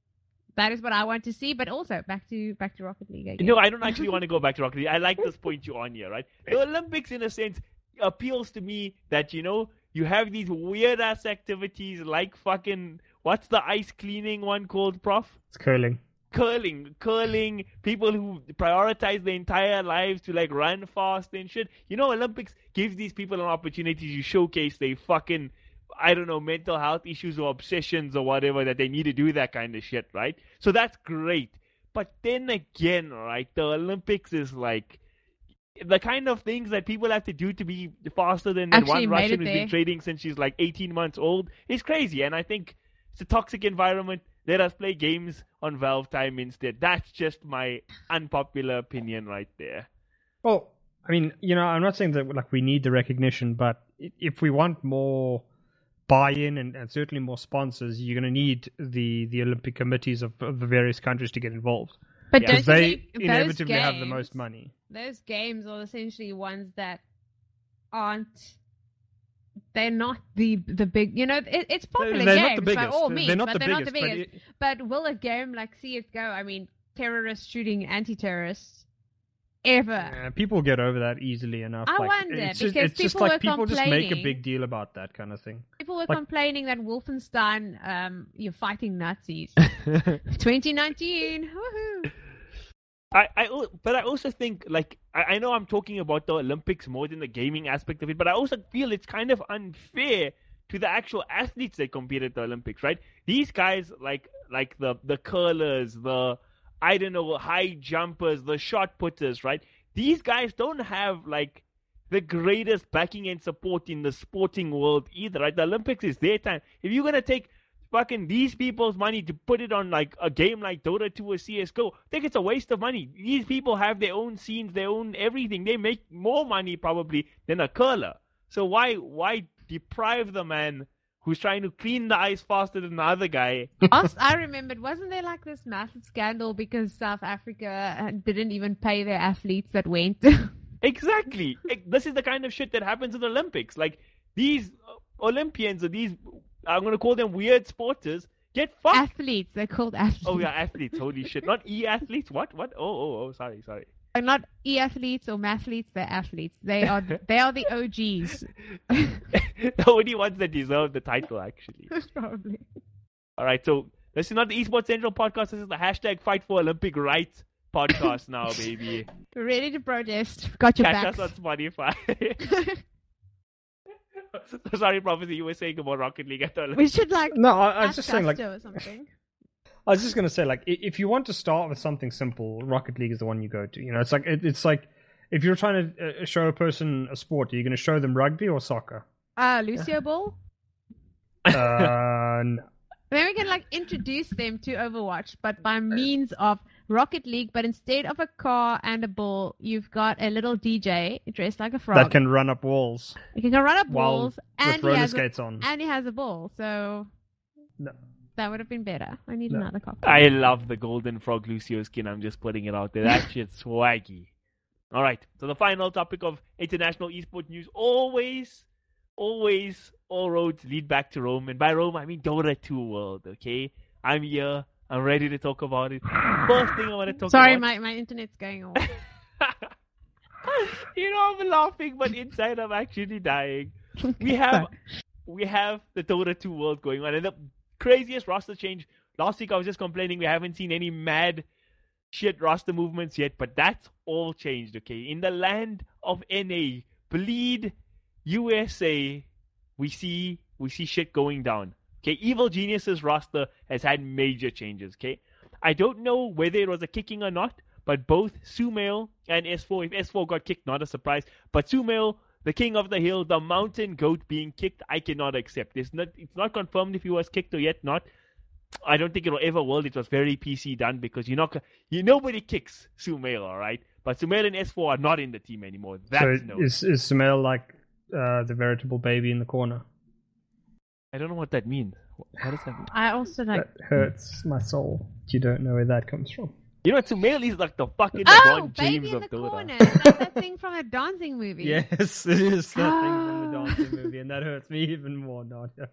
B: That is what I want to see. But also back to back to Rocket League again.
A: No, I don't actually want to go back to Rocket League. I like this point you're on here, right? The Olympics, in a sense, appeals to me that, you know, you have these weird ass activities like fucking. What's the ice cleaning one called, Prof?
C: It's curling.
A: Curling. Curling. People who prioritize their entire lives to, like, run fast and shit. You know, Olympics gives these people an opportunity to showcase their fucking, I don't know, mental health issues or obsessions or whatever that they need to do that kind of shit, right? So that's great. But then again, right, the Olympics is, like, the kind of things that people have to do to be faster than, than one Russian who's been trading since she's, like, eighteen months old is crazy. And I think it's a toxic environment. Let us play games on Valve time instead. That's just my unpopular opinion right there.
C: Well, I mean, you know, I'm not saying that like we need the recognition, but if we want more buy-in and, and certainly more sponsors, you're going to need the, the Olympic committees of, of the various countries to get involved.
B: But
C: because
B: don't
C: they
B: you think
C: inevitably
B: those
C: have the
B: games,
C: most money.
B: Those games are essentially ones that aren't. They're not the the big, you know, it, it's popular
C: they're
B: games
C: not the biggest.
B: by all means,
C: they're not
B: but
C: the
B: they're
C: biggest,
B: not the biggest. But, it, but will a game like C S G O, I mean, terrorists shooting anti-terrorists, ever?
C: Yeah, people get over that easily enough.
B: I
C: like,
B: wonder,
C: it's
B: because
C: just, it's
B: people
C: just like
B: were
C: people just make a
B: complaining-
C: big deal about that kind of thing.
B: People were
C: Like-
B: complaining that Wolfenstein, um, you're fighting Nazis. twenty nineteen, woohoo!
A: I, I, al- but I also think, like, I, I know I'm talking about the Olympics more than the gaming aspect of it, but I also feel it's kind of unfair to the actual athletes that compete at the Olympics, right? These guys, like, like the, the curlers, the, I don't know, high jumpers, the shot putters, right? These guys don't have, like, the greatest backing and support in the sporting world either, right? The Olympics is their time. If you're going to take fucking these people's money to put it on like a game like Dota two or C S G O, I think it's a waste of money. These people have their own scenes, their own everything. They make more money probably than a curler. So why why deprive the man who's trying to clean the ice faster than the other guy?
B: Also, I remembered, wasn't there like this massive scandal because South Africa didn't even pay their athletes that went?
A: Exactly. This is the kind of shit that happens at the Olympics. Like, these Olympians or these, I'm going to call them weird sporters, get fucked.
B: Athletes, they're called athletes.
A: Oh, yeah, athletes. Holy shit. Not e-athletes. What? What? Oh, oh, oh, sorry, sorry.
B: They're not e-athletes or mathletes, they're athletes. They are they are the O Gs.
A: The only ones that deserve the title, actually.
B: Probably.
A: All right, so this is not the Esports Central podcast. This is the hashtag Fight for Olympic Rights podcast now, baby.
B: We're ready to protest. Got your
A: Catch
B: backs.
A: us on Spotify. Sorry, Prophecy, you were saying about Rocket League at the Olympics.
B: We should like
C: No, I, I was
B: ask
C: just saying, like,
B: Gusto or something.
C: I was just gonna say, like, i- if you want to start with something simple, Rocket League is the one you go to. You know, it's like it, it's like if you're trying to uh, show a person a sport, are you going to show them rugby or soccer?
B: Uh, Lucio Ball?
C: Uh, no.
B: Then we can like introduce them to Overwatch, but by means of Rocket League, but instead of a car and a ball, you've got a little D J dressed like a frog.
C: That can run up walls.
B: He can run up
C: while
B: walls
C: with
B: and he,
C: roller
B: has
C: skates
B: a,
C: on.
B: and he has a ball. So
C: No.
B: that would have been better. I need
C: No.
B: another copy.
A: I love the Golden Frog Lucio skin. I'm just putting it out there. That shit's swaggy. All right. So the final topic of international esports news. Always, always, all roads lead back to Rome. And by Rome, I mean Dota two World, okay? I'm here. I'm ready to talk about it. First thing I want to talk
B: Sorry,
A: about...
B: my, my internet's going off.
A: You know, I'm laughing, but inside I'm actually dying. We have we have the Dota two World going on. And the craziest roster change... Last week I was just complaining we haven't seen any mad shit roster movements yet, but that's all changed, okay? In the land of N A, Bleed, U S A, we see we see shit going down. Okay, Evil Genius's roster has had major changes, okay? I don't know whether it was a kicking or not, but both Sumail and S four, if S four got kicked, not a surprise, but Sumail, the king of the hill, the mountain goat being kicked, I cannot accept. It's not, it's not confirmed if he was kicked or yet not. I don't think it will ever will. It was very P C done because you're not, you, nobody kicks Sumail, alright? But Sumail and S four are not in the team anymore. That's
C: so
A: no.
C: is, is Sumail like uh, the veritable baby in the corner?
A: I don't know what that means. What does that mean?
B: I also like...
C: That hurts my soul. You don't know where that comes from.
A: You know what? Sumail is like the fucking
B: Oh,
A: LeBron
B: Baby
A: James
B: in
A: of
B: the
A: Dota.
B: Corner. Is that that thing from a dancing movie?
C: Yes, it is that thing from the
B: Ah.
C: dancing movie, and that hurts me even more, Nadia.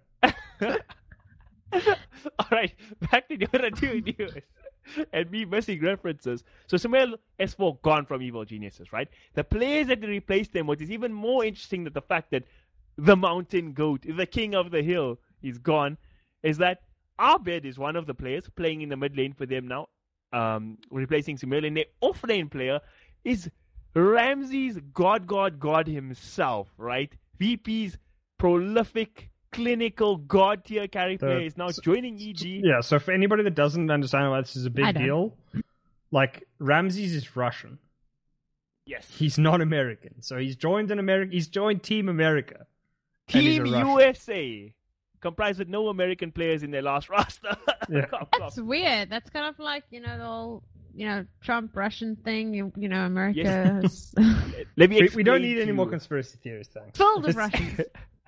A: Alright, back to Dota two news. And me missing references. So Sumail S four gone from Evil Geniuses, right? The players that replaced them, what is even more interesting than the fact that the mountain goat, the king of the hill, is gone, is that Abed is one of the players playing in the mid lane for them now, um, replacing Sumail. And their off lane player is Ramses God God God himself, right? V P's prolific, clinical, god tier carry
C: The-
A: player is now
C: so-
A: joining E G.
C: Yeah, so for anybody that doesn't understand why this is a
B: I
C: big
B: don't.
C: deal, like, Ramses is Russian.
A: Yes.
C: He's not American. So he's joined an America. He's joined Team America. and he's
A: Team
C: a Russian.
A: U S A, comprised with no American players in their last roster.
C: Yeah.
A: Cough, cough.
B: That's weird. That's kind of like, you know, the whole, you know, Trump-Russian thing. You, you know, America
A: Yes.
B: is
A: Let me
C: We, we don't
A: explain
C: need
A: to
C: any
A: you.
C: more conspiracy theories, thanks.
B: filled with
C: Just-
B: Russians.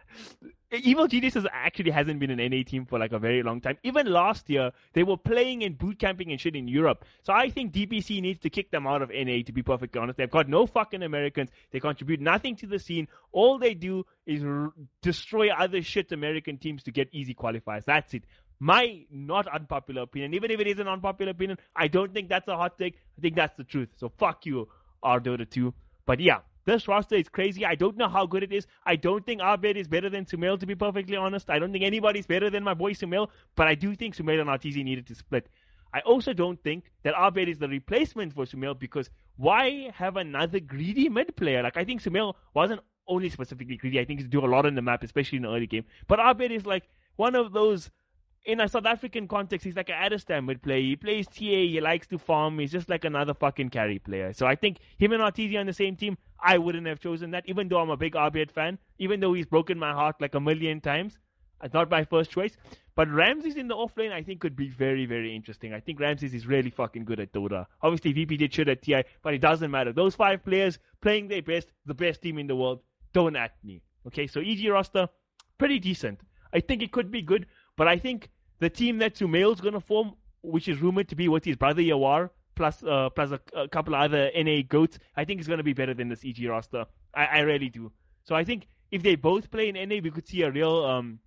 A: Evil Geniuses actually hasn't been an N A team for like a very long time. Even last year, they were playing and boot camping and shit in Europe. So I think D P C needs to kick them out of N A, to be perfectly honest. They've got no fucking Americans. They contribute nothing to the scene. All they do is r- destroy other shit American teams to get easy qualifiers. That's it. My not unpopular opinion, even if it is an unpopular opinion, I don't think that's a hot take. I think that's the truth. So fuck you, R Dota two. But yeah, this roster is crazy. I don't know how good it is. I don't think Abed is better than Sumail, to be perfectly honest. I don't think anybody's better than my boy Sumail, but I do think Sumail and R T Z needed to split. I also don't think that Abed is the replacement for Sumail, because why have another greedy mid player? Like, I think Sumail wasn't only specifically greedy. I think he's do a lot on the map, especially in the early game. But Abed is like one of those, in a South African context, he's like an Adestam mid player. He plays T A, he likes to farm, he's just like another fucking carry player. So I think him and R T Z on the same team, I wouldn't have chosen that, even though I'm a big Abed fan, even though he's broken my heart like a million times. It's not my first choice. But Ramses in the offlane, I think, could be very, very interesting. I think Ramses is really fucking good at Dota. Obviously, V P did shit at T I, but it doesn't matter. Those five players playing their best, the best team in the world, don't at me. Okay, so E G roster, pretty decent. I think it could be good, but I think the team that Sumail's going to form, which is rumored to be with his brother Yawar, plus uh, plus a, a couple of other N A goats, I think is going to be better than this E G roster. I, I really do. So I think if they both play in N A, we could see a real, um,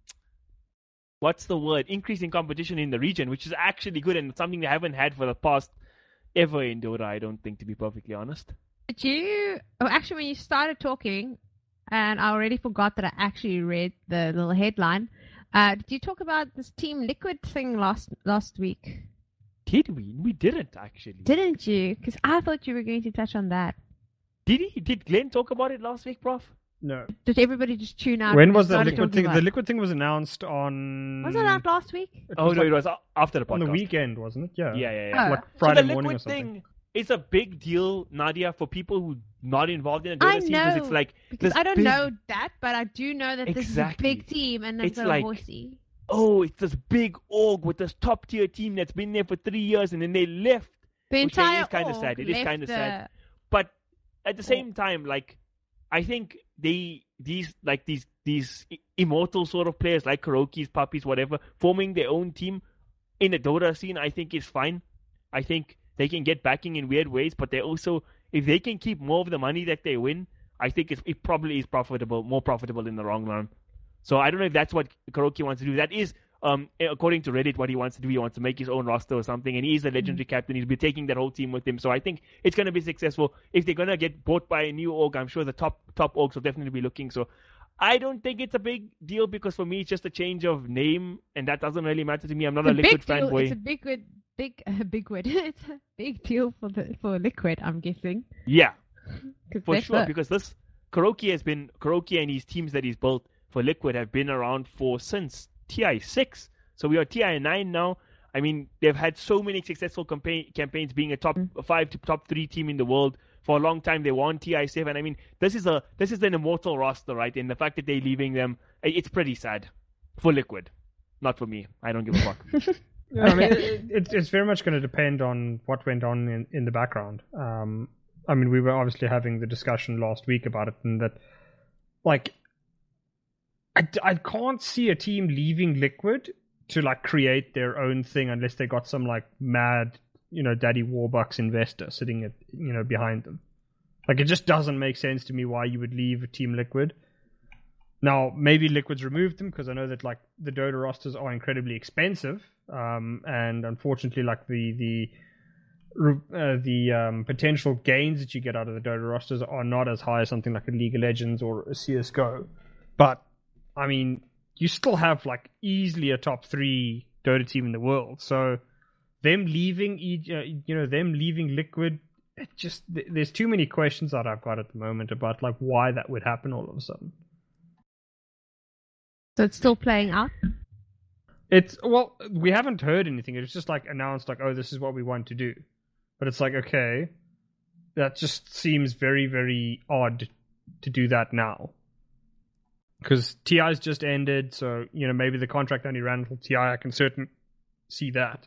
A: what's the word, increase in competition in the region, which is actually good and something they haven't had for the past ever in Dota, I don't think, to be perfectly honest.
B: Did you... Oh, actually, when you started talking, and I already forgot that I actually read the little headline, uh, did you talk about this Team Liquid thing last last week?
A: Did we? We didn't, actually.
B: Didn't you? Because I thought you were going to touch on that.
A: Did he? Did Glenn talk about it last week, Prof?
C: No.
B: Did everybody just tune out?
C: When
B: we
C: was the
B: started
C: liquid
B: talking
C: thing?
B: about
C: The
B: it?
C: liquid thing was announced on.
B: Was it out last week?
C: It
A: Oh,
C: was
A: no,
C: like
A: it was after the podcast.
C: on the weekend, wasn't it? Yeah.
A: Yeah, yeah, yeah.
B: Oh.
C: Like Friday
A: so the
C: morning or
A: liquid
C: something.
A: thing is a big deal, Nadia, for people who not involved in the
B: I
A: Dota scene, because
B: know,
A: it's like
B: Because
A: this
B: I don't
A: big-
B: know that, but I do know that this
A: Exactly.
B: is a big team and they've
A: It's
B: got
A: like-
B: a horsey.
A: oh, it's this big org with this top tier team that's been there for three years, and then they left
B: The
A: which
B: entire
A: is kind of
B: org
A: sad. It is
B: left
A: kind of
B: the-
A: sad. But at the same time, like, I think they these like these these i- immortal sort of players like Kuroki's, Puppies, whatever, forming their own team in the Dota scene, I think is fine. I think they can get backing in weird ways, but they also, if they can keep more of the money that they win, I think it's, it probably is profitable, more profitable in the long run. So I don't know if that's what Kuroki wants to do. That is, um, according to Reddit, what he wants to do. He wants to make his own roster or something, and he's a legendary mm-hmm. captain. He'll be taking that whole team with him. So I think it's going to be successful. If they're going to get bought by a new org, I'm sure the top top orgs will definitely be looking. So I don't think it's a big deal because for me, it's just a change of name, and that doesn't really matter to me. I'm not
B: it's
A: a Liquid
B: deal.
A: fanboy.
B: It's a big, big, big, uh, big word. It's a big deal for the for Liquid, I'm guessing.
A: Yeah, for sure.
B: The...
A: Because this Kuroki has been Kuroki and his teams that he's built for Liquid have been around for since T I six. So we are T I nine now. I mean, they've had so many successful campaign, campaigns, being a top mm. five to top three team in the world for a long time. They won T I seven. I mean, this is a this is an immortal roster, right? And the fact that they're leaving them, it's pretty sad for Liquid, not for me. I don't give a fuck.
C: Yeah, I mean, it, it, it's very much going to depend on what went on in, in the background. Um, I mean, we were obviously having the discussion last week about it, and that, like, I, I can't see a team leaving Liquid to like create their own thing unless they got some like mad, you know, Daddy Warbucks investor sitting at, you know, behind them. Like, it just doesn't make sense to me why you would leave a Team Liquid. Now, maybe Liquid's removed them because I know that like the Dota rosters are incredibly expensive, um, and unfortunately, like the the uh, the um, potential gains that you get out of the Dota rosters are not as high as something like a League of Legends or a C S G O. But I mean, you still have like easily a top three Dota team in the world. So them leaving, you know, them leaving Liquid, it just there's too many questions that I've got at the moment about like why that would happen all of a sudden.
B: So it's still playing out?
C: It's well, we haven't heard anything. It's just like announced, like, oh, this is what we want to do. But it's like, okay, that just seems very, very odd to do that now. Because T I's just ended, so, you know, maybe the contract only ran until T I. I can certainly see that.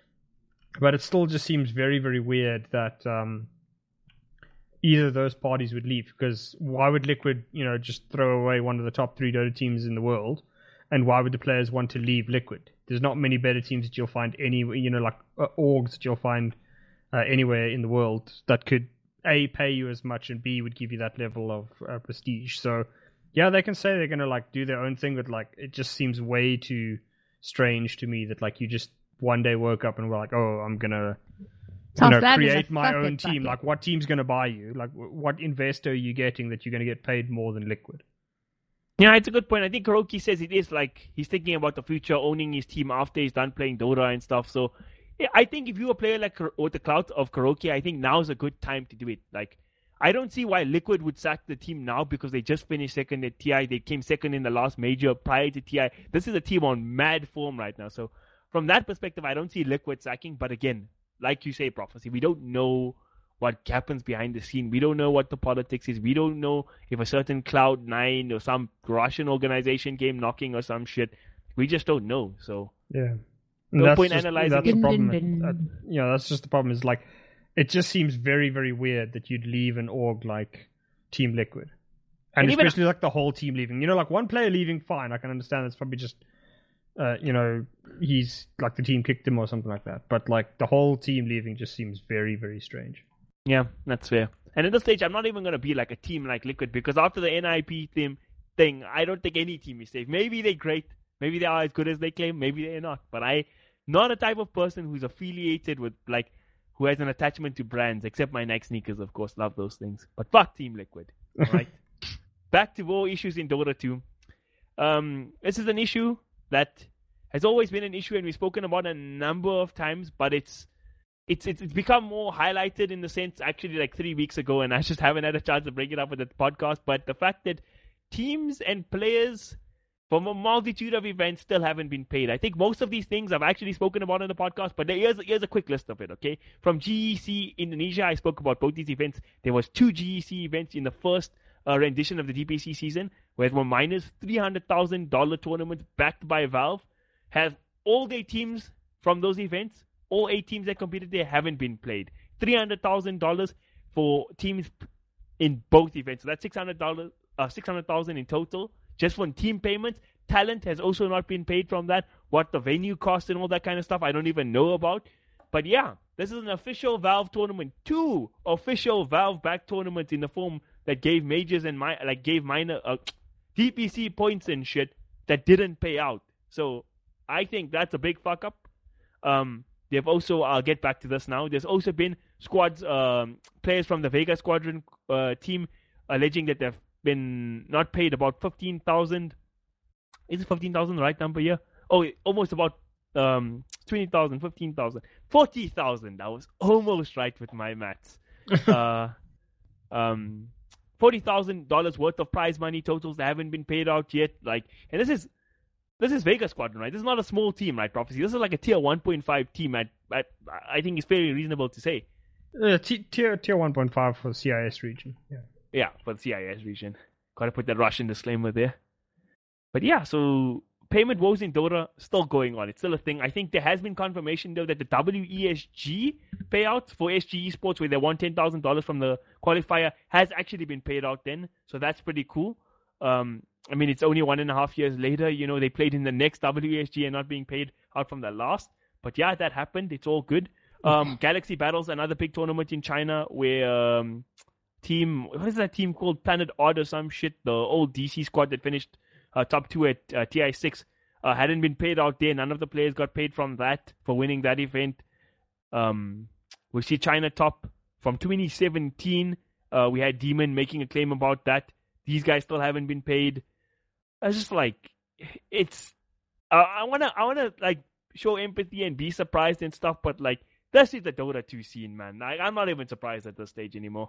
C: But it still just seems very, very weird that um, either of those parties would leave. Because why would Liquid, you know, just throw away one of the top three Dota teams in the world? And why would the players want to leave Liquid? There's not many better teams that you'll find any, you know, like uh, orgs that you'll find uh, anywhere in the world that could, A, pay you as much, and B, would give you that level of uh, prestige. So, yeah, they can say they're going to, like, do their own thing, but, like, it just seems way too strange to me that, like, you just one day woke up and were like, oh, I'm going to, you know, create my own team. Like, what team's going to buy you? Like, what investor are you getting that you're going to get paid more than Liquid?
A: Yeah, it's a good point. I think Kuroki says it is like he's thinking about the future, owning his team after he's done playing Dota and stuff. So, yeah, I think if you're a player like with the clout of Kuroki, I think now's a good time to do it. Like, I don't see why Liquid would sack the team now because they just finished second at T I. They came second in the last major prior to T I. This is a team on mad form right now. So, from that perspective, I don't see Liquid sacking. But again, like you say, Prophecy, we don't know what happens behind the scene. We don't know what the politics is. We don't know if a certain Cloud nine or some Russian organization came knocking or some shit. We just don't know. So
C: yeah,
A: no
C: that's
A: point
C: just,
A: analyzing.
C: That's
A: it.
C: the problem. Uh, you know, that's just the problem. Is like, it just seems very, very weird that you'd leave an org like Team Liquid, and, and especially even, like the whole team leaving. You know, like one player leaving, fine. I can understand. It's probably just, uh, you know, he's like the team kicked him or something like that. But like the whole team leaving just seems very, very strange.
A: Yeah, that's fair. And at this stage, I'm not even going to be like a team like Liquid because after the N I P thing, thing, I don't think any team is safe. Maybe they're great. Maybe they are as good as they claim. Maybe they're not. But I'm not a type of person who's affiliated with, like, who has an attachment to brands, except my Nike sneakers, of course. Love those things. But fuck Team Liquid. All right? Back to more issues in Dota two. Um, this is an issue that has always been an issue and we've spoken about a number of times, but it's It's, it's it's become more highlighted in the sense, actually, like three weeks ago, and I just haven't had a chance to bring it up with the podcast, but the fact that teams and players from a multitude of events still haven't been paid. I think most of these things I've actually spoken about in the podcast, but here's, here's a quick list of it, okay? From G E C Indonesia, I spoke about both these events. There was two G E C events in the first uh, rendition of the D P C season, where there were minus three hundred thousand dollars tournaments backed by Valve. Have all their teams from those events all eight teams that competed there haven't been played. three hundred thousand dollars for teams in both events. So that's six hundred dollars, uh, six hundred thousand dollars in total, just for team payments. Talent has also not been paid from that. What the venue cost and all that kind of stuff, I don't even know about. But yeah, this is an official Valve tournament. Two official Valve back tournaments in the form that gave majors and mi- like gave minor uh, D P C points and shit that didn't pay out. So I think that's a big fuck up. Um, they've also, I'll get back to this now. There's also been squads, um, players from the Vega Squadron uh, team alleging that they've been not paid about fifteen thousand. Is it fifteen thousand the right number here? Oh, almost about um, twenty thousand, fifteen thousand, forty thousand. I was almost right with my maths. uh, um, forty thousand dollars worth of prize money totals that haven't been paid out yet. Like, and this is this is Vega Squadron, right? This is not a small team, right, Prophecy? This is like a tier one point five team. At, at I think it's fairly reasonable to say.
C: Uh, t- tier tier one point five for the C I S region. Yeah,
A: yeah, for the C I S region. Got to put that Russian disclaimer there. But yeah, so payment woes in Dota still going on. It's still a thing. I think there has been confirmation though that the W E S G payout for S G Esports, where they won ten thousand dollars from the qualifier, has actually been paid out then. So that's pretty cool. Um, I mean, it's only one and a half years later. You know, they played in the next W E S G and not being paid out from the last. But yeah, that happened. It's all good. Um, Galaxy Battles, another big tournament in China where um, team, what is that team called? Planet Odd or some shit. The old D C squad that finished Uh, top two at uh, T I six uh, hadn't been paid out there. None of the players got paid from that for winning that event. Um, we see China top from twenty seventeen. Uh, we had Demon making a claim about that. These guys still haven't been paid. I was just like, it's. Uh, I wanna, I wanna like show empathy and be surprised and stuff, but like this is the Dota two scene, man. I, I'm not even surprised at this stage anymore.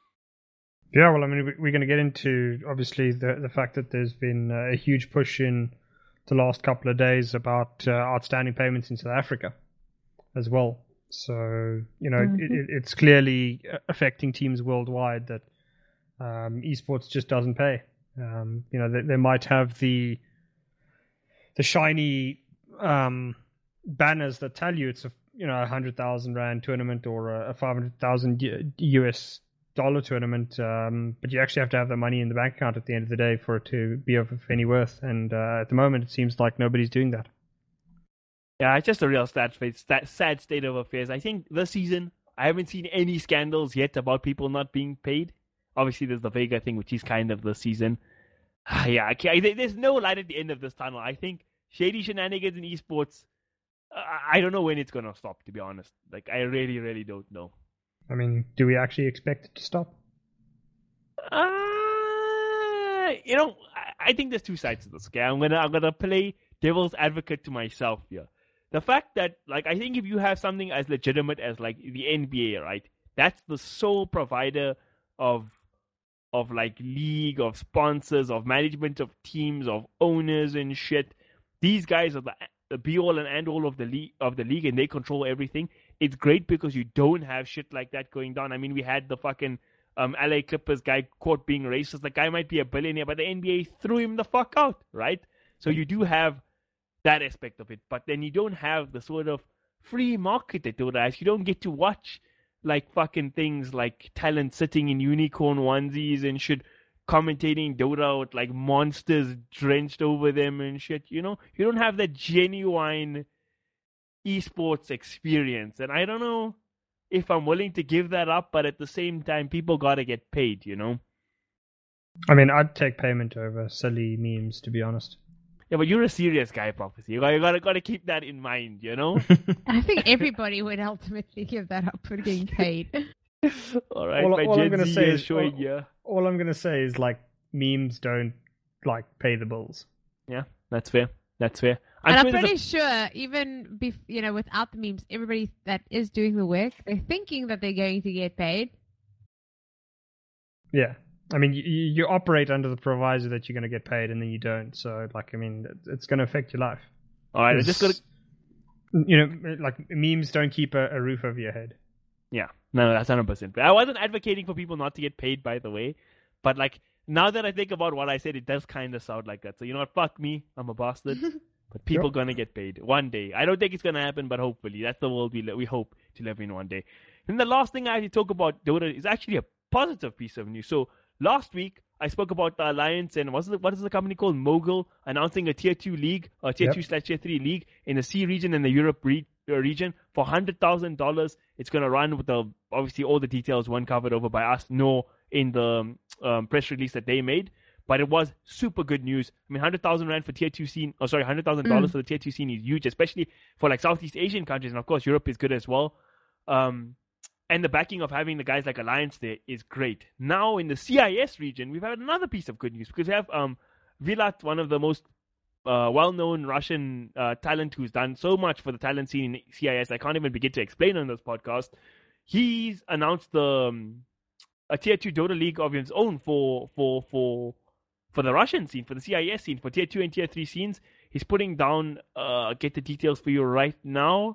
C: Yeah, well, I mean, we're going to get into, obviously, the the fact that there's been a huge push in the last couple of days about uh, outstanding payments in South Africa as well. So, you know, mm-hmm. it, it's clearly affecting teams worldwide that um, esports just doesn't pay. Um, you know, they, they might have the the shiny um, banners that tell you it's a, you know, a one hundred thousand rand tournament or a five hundred thousand U S dollar tournament, um, but you actually have to have the money in the bank account at the end of the day for it to be of any worth. And uh, at the moment, it seems like nobody's doing that.
A: Yeah, it's just a real sad, sad state of affairs. I think this season, I haven't seen any scandals yet about people not being paid. Obviously, there's the Vega thing, which is kind of the season. Yeah, I there's no light at the end of this tunnel. I think shady shenanigans in esports, uh, I don't know when it's going to stop, to be honest. Like, I really, really don't know.
C: I mean, do we actually expect it to stop?
A: Uh, you know, I, I think there's two sides to this. Okay, I'm gonna I'm gonna play devil's advocate to myself here. The fact that, like, I think if you have something as legitimate as like the N B A, right? That's the sole provider of of like league, of sponsors, of management of teams, of owners and shit. These guys are the, the be all and end all of the league of the league, and they control everything. It's great because you don't have shit like that going down. I mean, we had the fucking um, L A Clippers guy caught being racist. The guy might be a billionaire, but the N B A threw him the fuck out, right? So you do have that aspect of it, but then you don't have the sort of free market that Dota has. You don't get to watch like fucking things like talent sitting in unicorn onesies and shit, commentating Dota with like monsters drenched over them and shit. You know, you don't have that genuine esports experience, and I don't know if I'm willing to give that up, but at the same time, people gotta get paid, you know.
C: I mean, I'd take payment over silly memes, to be honest.
A: Yeah, but you're a serious guy, Prophecy. You gotta, you gotta, gotta keep that in mind, you know.
B: I think everybody would ultimately give that up for getting paid.
A: All right,
C: all,
A: my
C: all
A: Gen
C: I'm gonna
A: Z
C: say
A: is
C: is
A: showing
C: all,
A: you.
C: All I'm gonna say is like memes don't like pay the bills.
A: Yeah, that's fair. That's fair.
B: I'm
A: I'm
B: and
A: sure
B: I'm pretty
A: a...
B: sure, even bef- you know, without the memes, everybody that is doing the work, they're thinking that they're going to get paid.
C: Yeah, I mean, you, you operate under the proviso that you're going to get paid, and then you don't. So, like, I mean, it's going to affect your life.
A: All right, I just got to.
C: You know, like memes don't keep a, a roof over your head.
A: Yeah, no, that's one hundred percent. I wasn't advocating for people not to get paid, by the way, but like now that I think about what I said, it does kind of sound like that. So you know what? Fuck me, I'm a bastard. But people
C: Sure.
A: gonna get paid one day. I don't think it's gonna happen, but hopefully that's the world we li- we hope to live in one day. And the last thing I have to talk about Dota is actually a positive piece of news. So last week I spoke about the Alliance and what's the, what is the company called Mogul announcing a tier two league, a tier
C: Yep.
A: two slash tier three league in the C region and the Europe re- uh, region for hundred thousand dollars. It's gonna run with the obviously all the details weren't covered over by us nor in the um, press release that they made. But it was super good news. I mean, hundred thousand rand for tier two scene. Oh, sorry, hundred thousand dollars
B: Mm.
A: for the tier two scene is huge, especially for like Southeast Asian countries, and of course Europe is good as well. Um, and the backing of having the guys like Alliance there is great. Now in the C I S region, we've had another piece of good news because we have um, Vilat, one of the most uh, well-known Russian uh, talent who's done so much for the talent scene in C I S. I can't even begin to explain on this podcast. He's announced the um, a tier two Dota league of his own for for for. for the Russian scene, for the C I S scene, for tier two and tier three scenes. He's putting down, uh, get the details for you right now.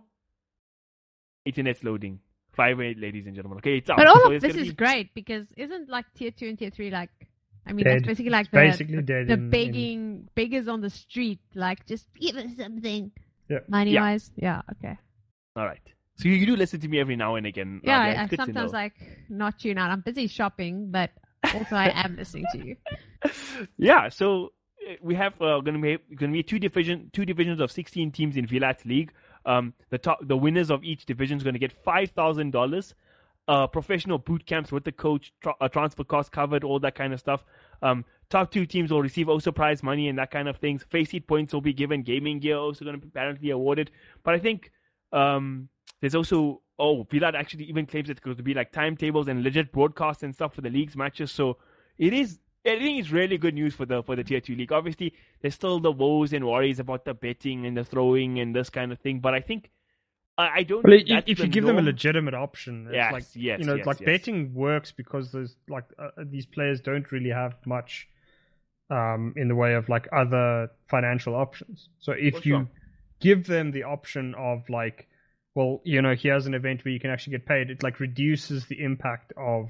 A: Internet's loading. Five eight, ladies and gentlemen. Okay, it's out.
B: But all
A: So
B: of
A: it's
B: this
A: gonna
B: is
A: be-
B: great because isn't like tier two and tier three like, I mean,
C: Dead.
B: that's basically like
C: It's
B: the,
C: basically
B: the,
C: dead
B: the
C: in- in-
B: begging, beggars on the street, like just give us something.
C: Yeah.
B: Money
A: Yeah.
B: wise, yeah, okay.
A: All right. So you, you do listen to me every now and again.
B: Yeah,
A: Nadia.
B: I, I
A: It's good to
B: sometimes
A: know.
B: like not tune out. I'm busy shopping, but also I am listening to you.
A: Yeah, so uh, we have uh, going to be going to be two division two divisions of sixteen teams in Vilat League. Um, the top the winners of each division is going to get five thousand dollars. Uh, professional boot camps with the coach, tra- uh, transfer costs covered, all that kind of stuff. Um, top two teams will receive also prize money and that kind of things. Face it points will be given. Gaming gear also going to be apparently awarded. But I think um, there's also oh Vilat actually even claims it's going to be like timetables and legit broadcasts and stuff for the league's matches. So it is. I think it's really good news for the for the tier two league. Obviously, there's still the woes and worries about the betting and the throwing and this kind of thing. But I think I, I don't.
C: Well,
A: think
C: if,
A: that's
C: if
A: the
C: you give them a
A: norm.
C: legitimate option, it's
A: Yes,
C: like
A: yes,
C: you know,
A: yes,
C: like
A: yes.
C: betting works because there's like uh, these players don't really have much um, in the way of like other financial options. So if
A: For
C: you
A: sure.
C: give them the option of like, well, you know, here's an event where you can actually get paid, it like reduces the impact of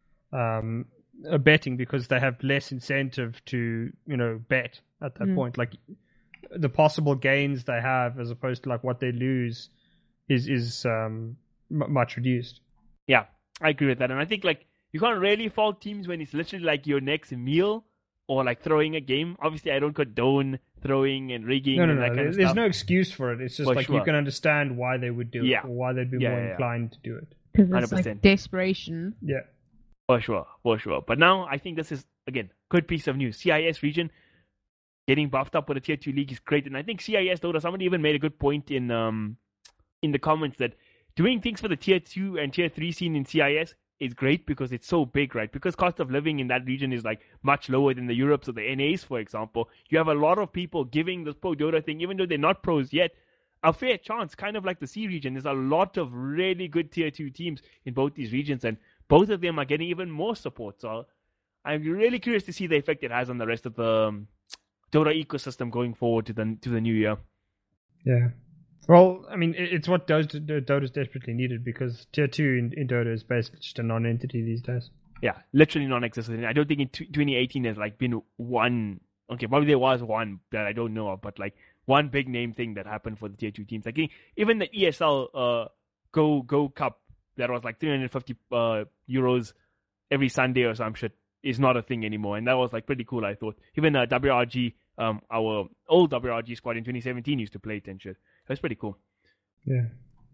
C: um, uh, betting because they have less incentive to you know bet at that
B: Mm.
C: point. Like the possible gains they have as opposed to like what they lose is is um, m- much reduced.
A: Yeah, I agree with that. And I think like you can't really fault teams when it's literally like your next meal or like throwing a game. Obviously, I don't condone throwing and rigging
C: No, no,
A: and
C: no.
A: that kind
C: there-
A: of
C: There's
A: stuff.
C: no excuse for it. It's just
A: For
C: like
A: sure.
C: you can understand why they would do
A: Yeah.
C: it or why they'd be
A: Yeah,
C: more
A: yeah, yeah.
C: inclined to do it.
B: Because
A: one hundred
B: it's like
A: percent.
B: desperation.
C: Yeah.
A: For sure, for sure. But now I think this is again good piece of news. C I S region getting buffed up with a tier two league is great, and I think C I S Dota. Somebody even made a good point in um in the comments that doing things for the tier two and tier three scene in C I S is great because it's so big, right? Because cost of living in that region is like much lower than the Europes or the N As, for example. You have a lot of people giving this pro Dota thing, even though they're not pros yet, a fair chance, kind of like the C region. There's a lot of really good tier two teams in both these regions, and both of them are getting even more support. So I'm really curious to see the effect it has on the rest of the um, Dota ecosystem going forward to the to the new year.
C: Yeah. Well, I mean, it- it's what Dota, Dota's desperately needed because tier two in, in Dota is basically just a non-entity these days.
A: Yeah, literally non-existent. I don't think in t- twenty eighteen there's like been one. Okay, probably there was one that I don't know of, but like one big name thing that happened for the tier two teams. Like even the E S L uh, Go Go Cup that was like three hundred fifty uh, euros every Sunday or some shit is not a thing anymore, and that was like pretty cool. I thought even uh, W R G, um, our old W R G squad in twenty seventeen used to play it and shit. It was pretty cool.
C: Yeah.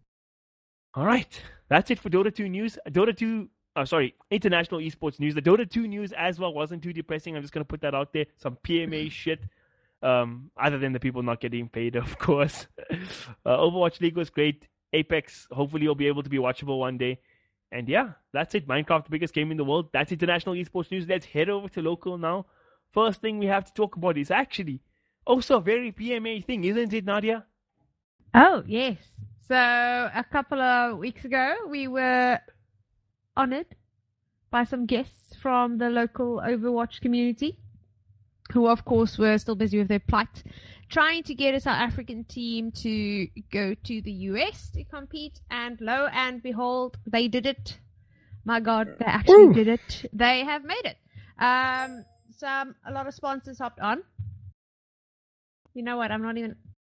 A: All right, that's it for Dota two news. Dota two, oh, sorry, international esports news. The Dota two news as well wasn't too depressing. I'm just gonna put that out there. Some P M A shit. Um, other than the people not getting paid, of course. uh, Overwatch League was great. Apex, hopefully, will be able to be watchable one day. And yeah, that's it. Minecraft, the biggest game in the world. That's international esports news. Let's head over to local now. First thing we have to talk about is actually also a very P M A thing, isn't it, Nadia?
B: Oh, yes. So a couple of weeks ago, we were honored by some guests from the local Overwatch community, who, of course, were still busy with their plight, trying to get a South African team to go to the U S to compete. And lo and behold, they did it. My God, they actually
C: Woo.
B: did it. They have made it. Um, some a lot of sponsors hopped on. You know what? I'm not even.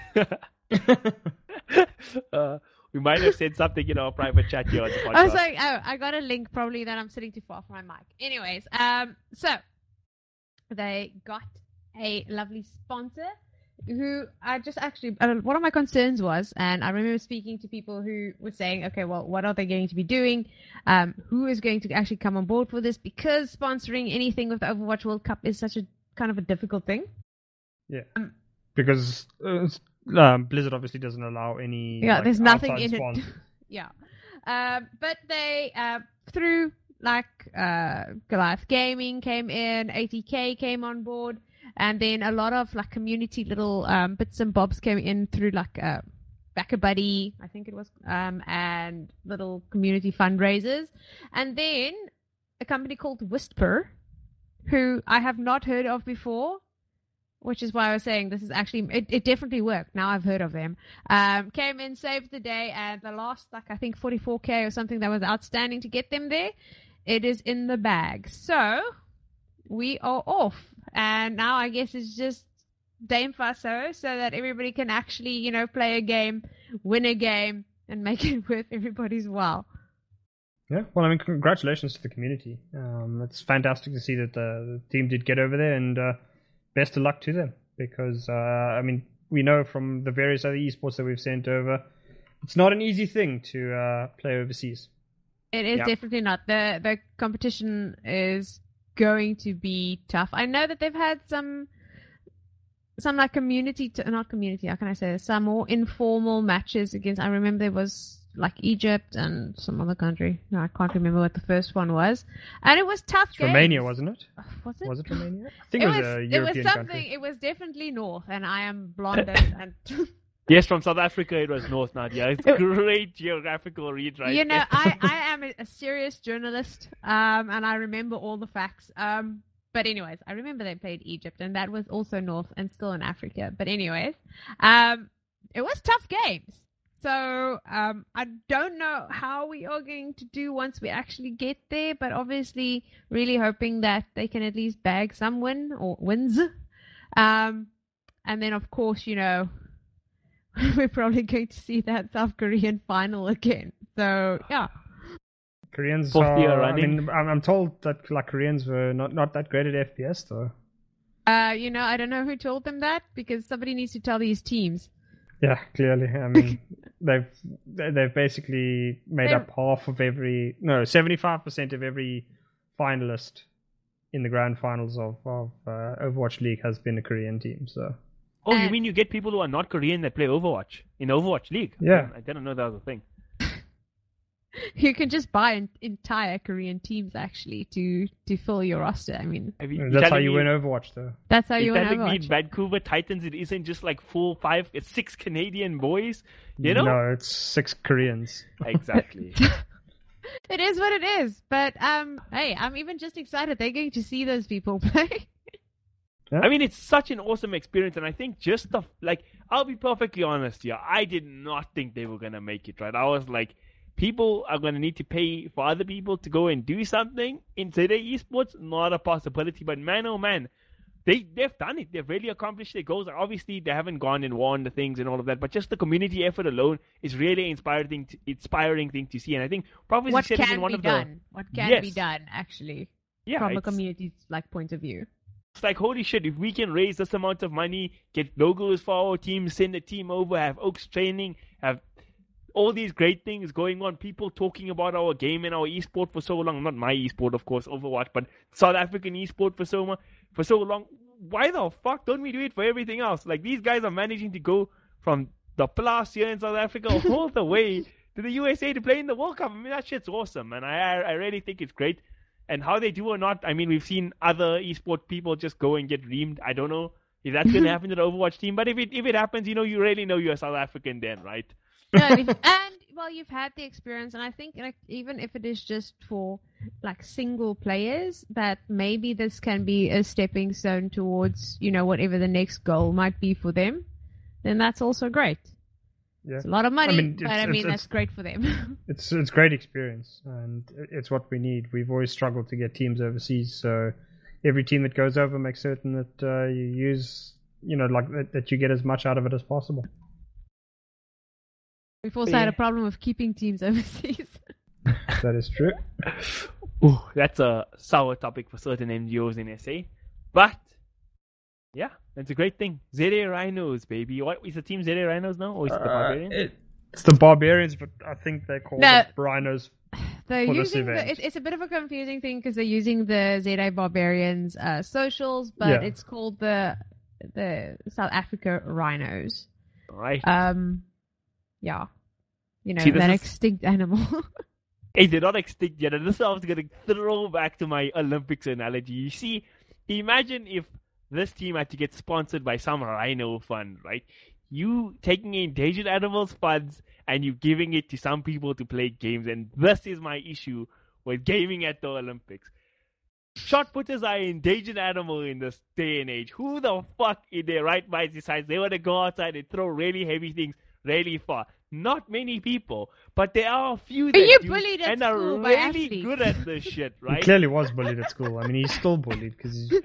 A: uh, we might have said something in our private chat here on the podcast.
B: I was like, oh, I got a link probably that I'm sitting too far from my mic. Anyways, um, so they got a lovely sponsor who I just actually, uh, one of my concerns was, and I remember speaking to people who were saying, okay, well, what are they going to be doing? Um, who is going to actually come on board for this? Because sponsoring anything with the Overwatch World Cup is such a kind of a difficult thing.
C: Yeah.
B: Um,
C: because uh, um, Blizzard obviously doesn't allow any.
B: Yeah,
C: like,
B: there's nothing
C: outside
B: in
C: sponsors.
B: it. Yeah. Um, but they, uh, through like uh, Goliath Gaming came in, A T K came on board, and then a lot of like community little um, bits and bobs came in through like uh, Backer Buddy, I think it was, um, and little community fundraisers. And then a company called Whisper, who I have not heard of before, which is why I was saying this is actually, it, it definitely worked. Now I've heard of them. Um, came in, saved the day, and the last, like, I think forty-four K or something that was outstanding to get them there, it is in the bag. So, we are off. And now I guess it's just Dame Faso so that everybody can actually, you know, play a game, win a game, and make it worth everybody's while.
C: Yeah, well, I mean, congratulations to the community. Um, it's fantastic to see that the, the team did get over there, and uh, best of luck to them, because, uh, I mean, we know from the various other esports that we've sent over, it's not an easy thing to uh, play overseas.
B: It is
A: Yeah.
B: definitely not. The the competition is going to be tough. I know that they've had some, some like community, to, not community, how can I say this? Some more informal matches against, I remember there was like Egypt and some other country. No, I can't remember what the first one was. And it was tough games.
C: Romania, wasn't it?
B: Was it?
C: Was it Romania? I think it,
B: It
C: was,
B: was,
C: a
B: it
C: European
B: was something,
C: country.
B: it was definitely North, and I am blonde and, and
A: Yes, from South Africa it was North, Nadia. It's great geographical read, right?
B: you know, I, I am a, a serious journalist, um, and I remember all the facts. Um, but anyways, I remember they played Egypt, and that was also North and still in Africa. But anyways, um, it was tough games. So um, I don't know how we are going to do once we actually get there, but obviously really hoping that they can at least bag some win or wins. Um, and then, of course, you know, we're probably going to see that South Korean final again. So, yeah.
C: Koreans
A: Fourth year
C: are, I
A: running.
C: mean, I'm, I'm told that like Koreans were not, not that great at F P S, though.
B: Uh, you know, I don't know who told them that, because somebody needs to tell these teams.
C: Yeah, clearly. I mean, they've they've basically made
B: They're-
C: up half of every, no, seventy-five percent of every finalist in the grand finals of, of uh, Overwatch League has been a Korean team, so.
A: Oh, you
B: And-
A: mean you get people who are not Korean that play Overwatch in Overwatch League?
C: Yeah.
A: I didn't know that was a thing.
B: You can just buy an entire Korean teams, actually, to, to fill your roster. I mean,
A: Have you,
C: That's how
A: telling
C: you
A: me-
C: win Overwatch, though.
B: that's how you
A: You're
B: win
A: telling me
B: Overwatch.
A: Vancouver Titans, it isn't just like four, five, it's six Canadian boys? You know?
C: No, it's six Koreans.
A: Exactly.
B: It is what it is. But, um, hey, I'm even just excited they're going to see those people play.
A: I mean, it's such an awesome experience, and I think just the, like, I'll be perfectly honest here, I did not think they were going to make it, right? I was like, people are going to need to pay for other people to go and do something in today esports, not a possibility, but man, oh man, they, they've done it. They've really accomplished their goals. Obviously, they haven't gone and won the things and all of that, but just the community effort alone is really inspiring, to, inspiring thing to see, and I think Prophecy
B: What
A: said it in
B: can
A: one
B: be
A: of the...
B: done? What can
A: Yes.
B: be done, actually,
A: Yeah,
B: from a
A: it's-
B: community's like point of view?
A: It's like, holy shit, if we can raise this amount of money, get logos for our team, send a team over, have Oaks training, have all these great things going on, people talking about our game and our esport for so long, not my esport, of course, Overwatch, but South African esport for so, for so long, why the fuck don't we do it for everything else? Like, these guys are managing to go from the plus here in South Africa all the way to the U S A to play in the World Cup. I mean, that shit's awesome, and I, I really think it's great. And how they do or not, I mean, we've seen other esport people just go and get reamed. I don't know if that's going to happen to the Overwatch team, but if it if it happens, you know, you really know you're South African then, right?
B: No, and, if, and well, you've had the experience, and I think like even if it is just for like single players, that maybe this can be a stepping stone towards, you know, whatever the next goal might be for them. Then that's also great.
C: Yeah.
B: It's a lot of money,
C: I mean,
B: but
C: it's-
B: I mean
C: it's-
B: that's great for them.
C: It's it's great experience, and it's what we need. We've always struggled to get teams overseas, so every team that goes over makes certain that uh, you use, you know, like that, that you get as much out of it as possible.
B: We've also
A: Yeah.
B: had a problem of keeping teams overseas.
C: That is true.
A: Ooh, that's a sour topic for certain N G Os in S A. But, yeah, that's a great thing. Z A Rhinos, baby. What is the team Z A Rhinos now? Or is it the
C: Uh,
A: Barbarians?
C: it- it's the Barbarians, but I think they call
B: No.
C: them Rhinos.
B: They're
C: For this
B: using the,
C: event.
B: it, it's a bit of a confusing thing because they're using the Z A Barbarians uh, socials, but
C: Yeah.
B: it's called the the South Africa Rhinos.
A: Right.
B: Um, yeah, you know
A: See, this
B: that
A: is-
B: extinct animal.
A: Hey, they're not extinct yet. And this is I was going to throw back to my Olympics analogy. You see, imagine if this team had to get sponsored by some rhino fund, right? You taking endangered animals funds and you giving it to some people to play games. And this is my issue with gaming at the Olympics. Shot putters are an endangered animal in this day and age. Who the fuck in their right mind decides they want to go outside and throw really heavy things really far? Not many people, but there are a few that
B: you
A: do
B: bullied at
A: and are
B: school by
A: really
B: athletes.
A: good at this shit,
C: He
A: right?
C: clearly was bullied at school. I mean, he's still bullied because he's...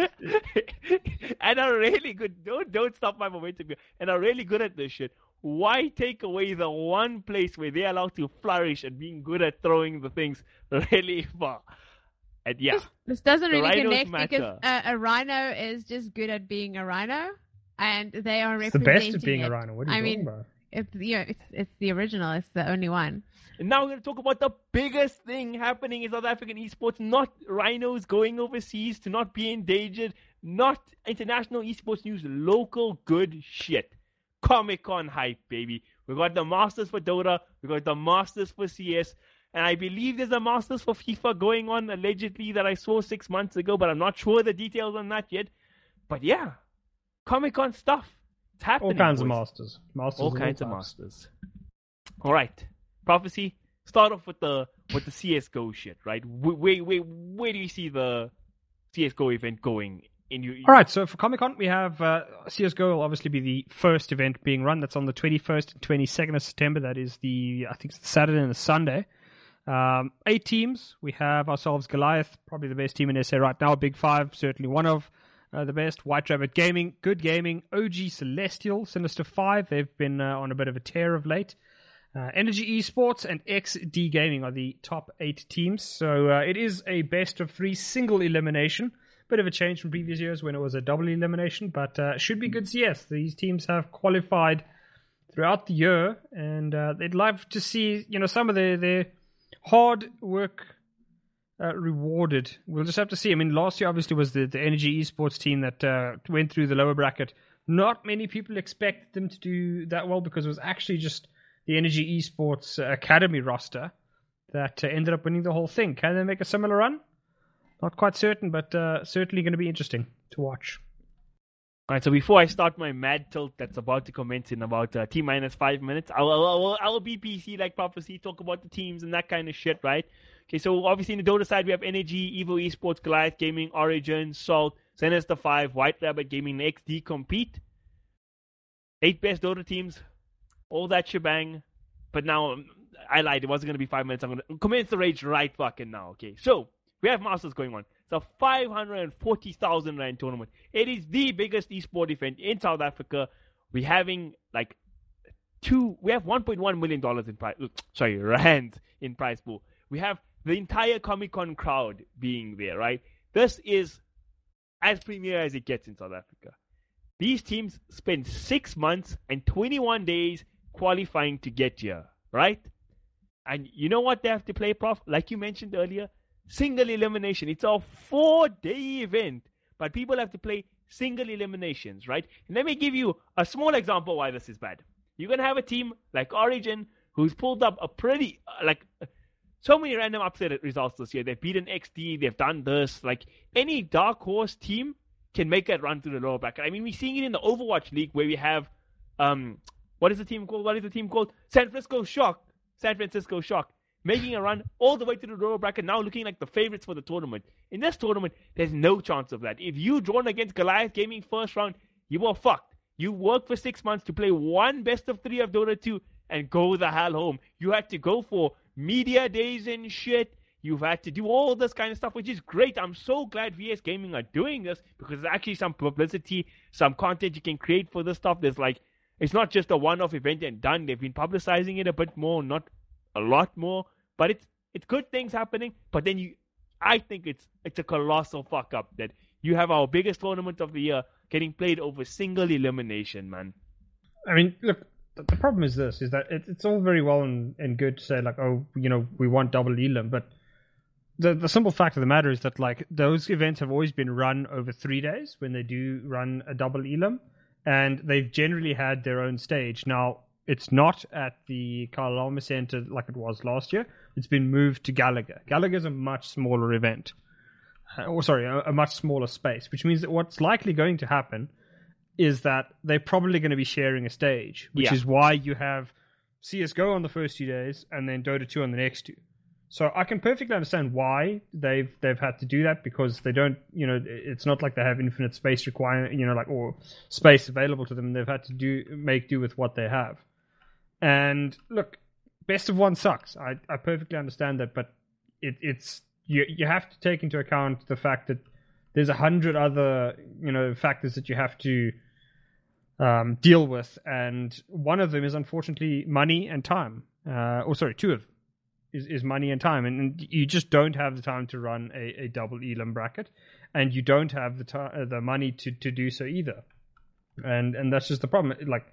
A: and are really good. Don't don't stop my momentum here. And are really good at this shit. Why take away the one place where they're allowed to flourish and being good at throwing the things really far? And yeah,
B: This doesn't
A: The
B: really
A: rhinos
B: connect because
A: matter.
B: a, a rhino is just good at being a rhino, and they are
C: It's the
B: representing
C: best at being
B: it.
C: a rhino. What are you
B: I
C: talking
B: mean,
C: about?
B: it's you know, it's it's the original. It's the only one.
A: and now we're going to talk about the biggest thing happening in South African esports. Not rhinos going overseas to not be endangered. Not international esports news. Local good shit. Comic-Con hype, baby. We got the Masters for Dota. We got the Masters for C S. And I believe there's a Masters for FIFA going on, allegedly, that I saw six months ago, but I'm not sure the details on that yet. But yeah, Comic-Con stuff. It's
C: All
A: happening.
C: kinds of
A: boys.
C: masters. Masters
A: All
C: of
A: kinds of
C: types.
A: masters. All right, Prophecy. Start off with the with the C S G O shit, right? Where where where, where do you see the C S G O event going? In your
C: All right, so for Comic Con, we have uh, C S G O will obviously be the first event being run. That's on the twenty-first and twenty-second of September. That is the, I think it's the Saturday and the Sunday. Um, eight teams. We have ourselves Goliath, probably the best team in S A right now. Big Five, certainly one of uh, the best. White Rabbit Gaming, Good Gaming, O G Celestial, Sinister Five. They've been uh, on a bit of a tear of late. Uh, Energy Esports and X D Gaming are the top eight teams. So uh, it is a best of three single elimination. Bit of a change from previous years when it was a double elimination, but uh, should be good C S. These teams have qualified throughout the year, and uh, they'd love to see, you know, some of their, their hard work uh, rewarded. We'll just have to see. I mean, last year obviously was the, the Energy Esports team that uh, went through the lower bracket. Not many people expected them to do that well because it was actually just the Energy Esports uh, Academy roster that uh, ended up winning the whole thing. Can they make a similar run? Not quite certain, but uh, certainly going to be interesting to watch.
A: All right, so before I start my mad tilt that's about to commence in about uh, T minus five minutes, I will, I will, I will be P C like Prophecy, talk about the teams and that kind of shit, right? Okay, so obviously in the Dota side, we have Energy, Evo Esports, Goliath Gaming, Origin, Salt, Sinister five, White Rabbit Gaming, and X D compete. Eight best Dota teams, all that shebang. But now, um, I lied, it wasn't going to be five minutes. I'm going to commence the rage right fucking now, okay? So, we have Masters going on. It's a five hundred forty thousand rand tournament. It is the biggest esport event in South Africa. We're having like two, we have one point one million dollars in prize, sorry, rands in prize pool. We have the entire Comic-Con crowd being there, right? This is as premier as it gets in South Africa. These teams spend six months and twenty-one days qualifying to get here, right? And you know what they have to play, Prof? Like you mentioned earlier, single elimination. It's a four-day event, but people have to play single eliminations, right? And let me give you a small example why this is bad. You're going to have a team like Origin who's pulled up a pretty, uh, like, uh, so many random upset results this year. They've beaten X D, they've done this. Like, any dark horse team can make that run through the lower bracket. I mean, we're seeing it in the Overwatch League where we have, um, what is the team called? What is the team called? San Francisco Shock. San Francisco Shock. Making a run all the way to the lower bracket, now looking like the favorites for the tournament. In this tournament, there's no chance of that. If you drawn against Goliath Gaming first round, you are fucked. You worked for six months to play one best of three of Dota two and go the hell home. You had to go for media days and shit. You've had to do all this kind of stuff, which is great. I'm so glad V S Gaming are doing this because there's actually some publicity, some content you can create for this stuff. There's like It's not just a one-off event and done. They've been publicizing it a bit more, not a lot more. But it's it's good things happening. But then you, I think it's it's a colossal fuck up that you have our biggest tournament of the year getting played over single elimination, man.
C: I mean, look, the problem is this: is that it, it's all very well and, and good to say like, oh, you know, we want double elim, but the the simple fact of the matter is that like those events have always been run over three days when they do run a double elim. And they've generally had their own stage. Now, it's not at the Kyle Center like it was last year. It's been moved to Gallagher. Gallagher is a much smaller event. Uh, or sorry, a, a much smaller space, which means that what's likely going to happen is that they're probably going to be sharing a stage, which
A: yeah.
C: is why you have C S G O on the first two days and then Dota two on the next two. So I can perfectly understand why they've they've had to do that, because they don't, you know, it's not like they have infinite space require, you know, like or space available to them. They've had to do make do with what they have. And look, best of one sucks. I, I perfectly understand that, but it, it's you you have to take into account the fact that there's a hundred other, you know, factors that you have to um, deal with, and one of them is unfortunately money and time. Uh, or sorry, two of them. Is, is money and time, and, and you just don't have the time to run a, a double elim bracket, and you don't have the time, uh, the money to, to do so either, and and that's just the problem. Like,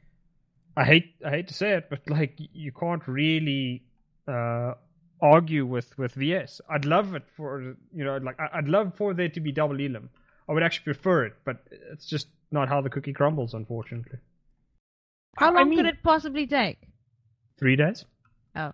C: I hate I hate to say it, but like you can't really uh, argue with, with V S. I'd love it for you know like I'd love for there to be double elim. I would actually prefer it, but it's just not how the cookie crumbles, unfortunately.
B: How long
A: I mean,
B: could it possibly take?
C: Three days.
B: Oh.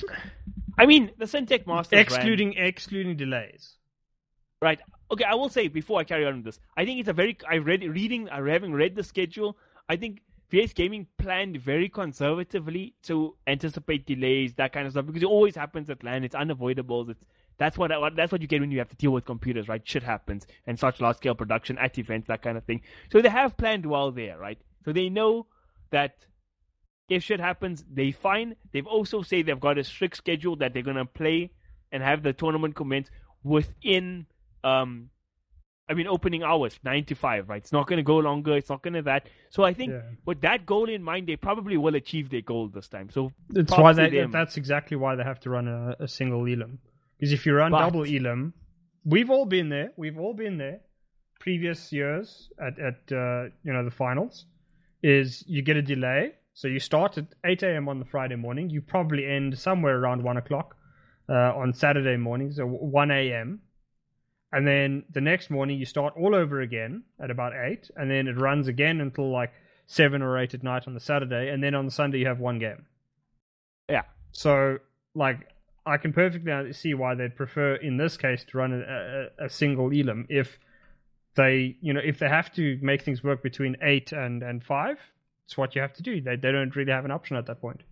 A: I mean, the Syntech Masters
C: excluding
A: ran,
C: excluding delays.
A: Right. Okay, I will say before I carry on with this, I think it's a very. I read reading. I having read the schedule. I think V S Gaming planned very conservatively to anticipate delays, that kind of stuff, because it always happens at LAN. It's unavoidable. It's that's what that's what you get when you have to deal with computers, right? Shit happens, and such large scale production at events, that kind of thing. So they have planned well there, right? So they know that if shit happens, they fine. They've also said they've got a strict schedule that they're going to play and have the tournament commence within, um, I mean, opening hours, nine to five, right? It's not going to go longer. It's not going to that. So I think
C: yeah.
A: with that goal in mind, they probably will achieve their goal this time. So
C: that's why they, that's exactly why they have to run a, a single elim. Because if you run but, double elim, we've all been there. We've all been there. Previous years at, at uh, you know, the finals, is you get a delay. So you start at eight a.m. on the Friday morning. You probably end somewhere around one o'clock uh, on Saturday morning, so one a.m. And then the next morning you start all over again at about eight, and then it runs again until like seven or eight at night on the Saturday, and then on the Sunday you have one game.
A: Yeah.
C: So, like, I can perfectly see why they'd prefer, in this case, to run a, a, a single elim. If they, you know, if they have to make things work between eight and, and five, it's what you have to do. They they don't really have an option at that point.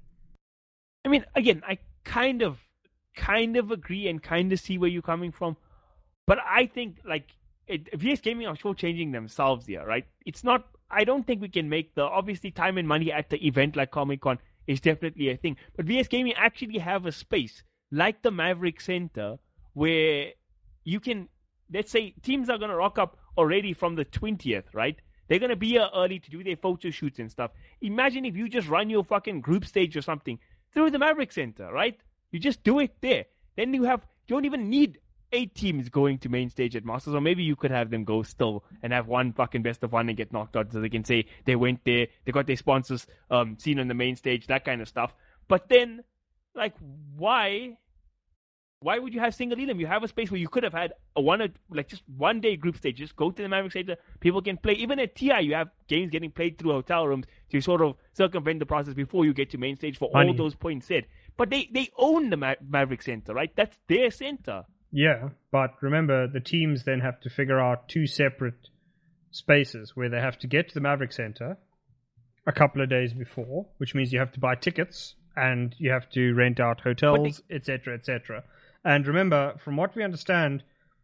A: I mean, again, I kind of, kind of agree and kind of see where you're coming from, but I think like it, V S Gaming are shortchanging themselves here, right? It's not. I don't think we can make the obviously time and money at the event like Comic Con is definitely a thing, but V S Gaming actually have a space like the Maverick Center where you can. Let's say teams are going to rock up already from the twentieth, right? They're going to be here early to do their photo shoots and stuff. Imagine if you just run your fucking group stage or something through the Maverick Center, right? You just do it there. Then you have, you don't even need eight teams going to main stage at Masters, or maybe you could have them go still and have one fucking best of one and get knocked out so they can say they went there, they got their sponsors um, seen on the main stage, that kind of stuff. But then, like, why... Why would you have single elim? You have a space where you could have had a one, like just one day group stage. Just go to the Maverick Center. People can play. Even at T I, you have games getting played through hotel rooms to sort of circumvent the process before you get to main stage for Money. All those points said. But they, they own the Ma- Maverick Center, right? That's their center.
C: Yeah, but remember, the teams then have to figure out two separate spaces where they have to get to the Maverick Center a couple of days before, which means you have to buy tickets and you have to rent out hotels, et cetera, et cetera. And remember, from what we understand,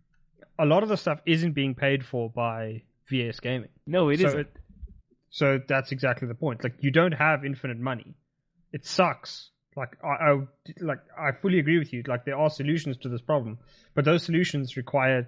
C: a lot of the stuff isn't being paid for by V S Gaming.
A: No, it
C: so
A: isn't.
C: It, so that's exactly the point. Like, you don't have infinite money. It sucks. Like, I, I like I fully agree with you. Like, there are solutions to this problem, but those solutions require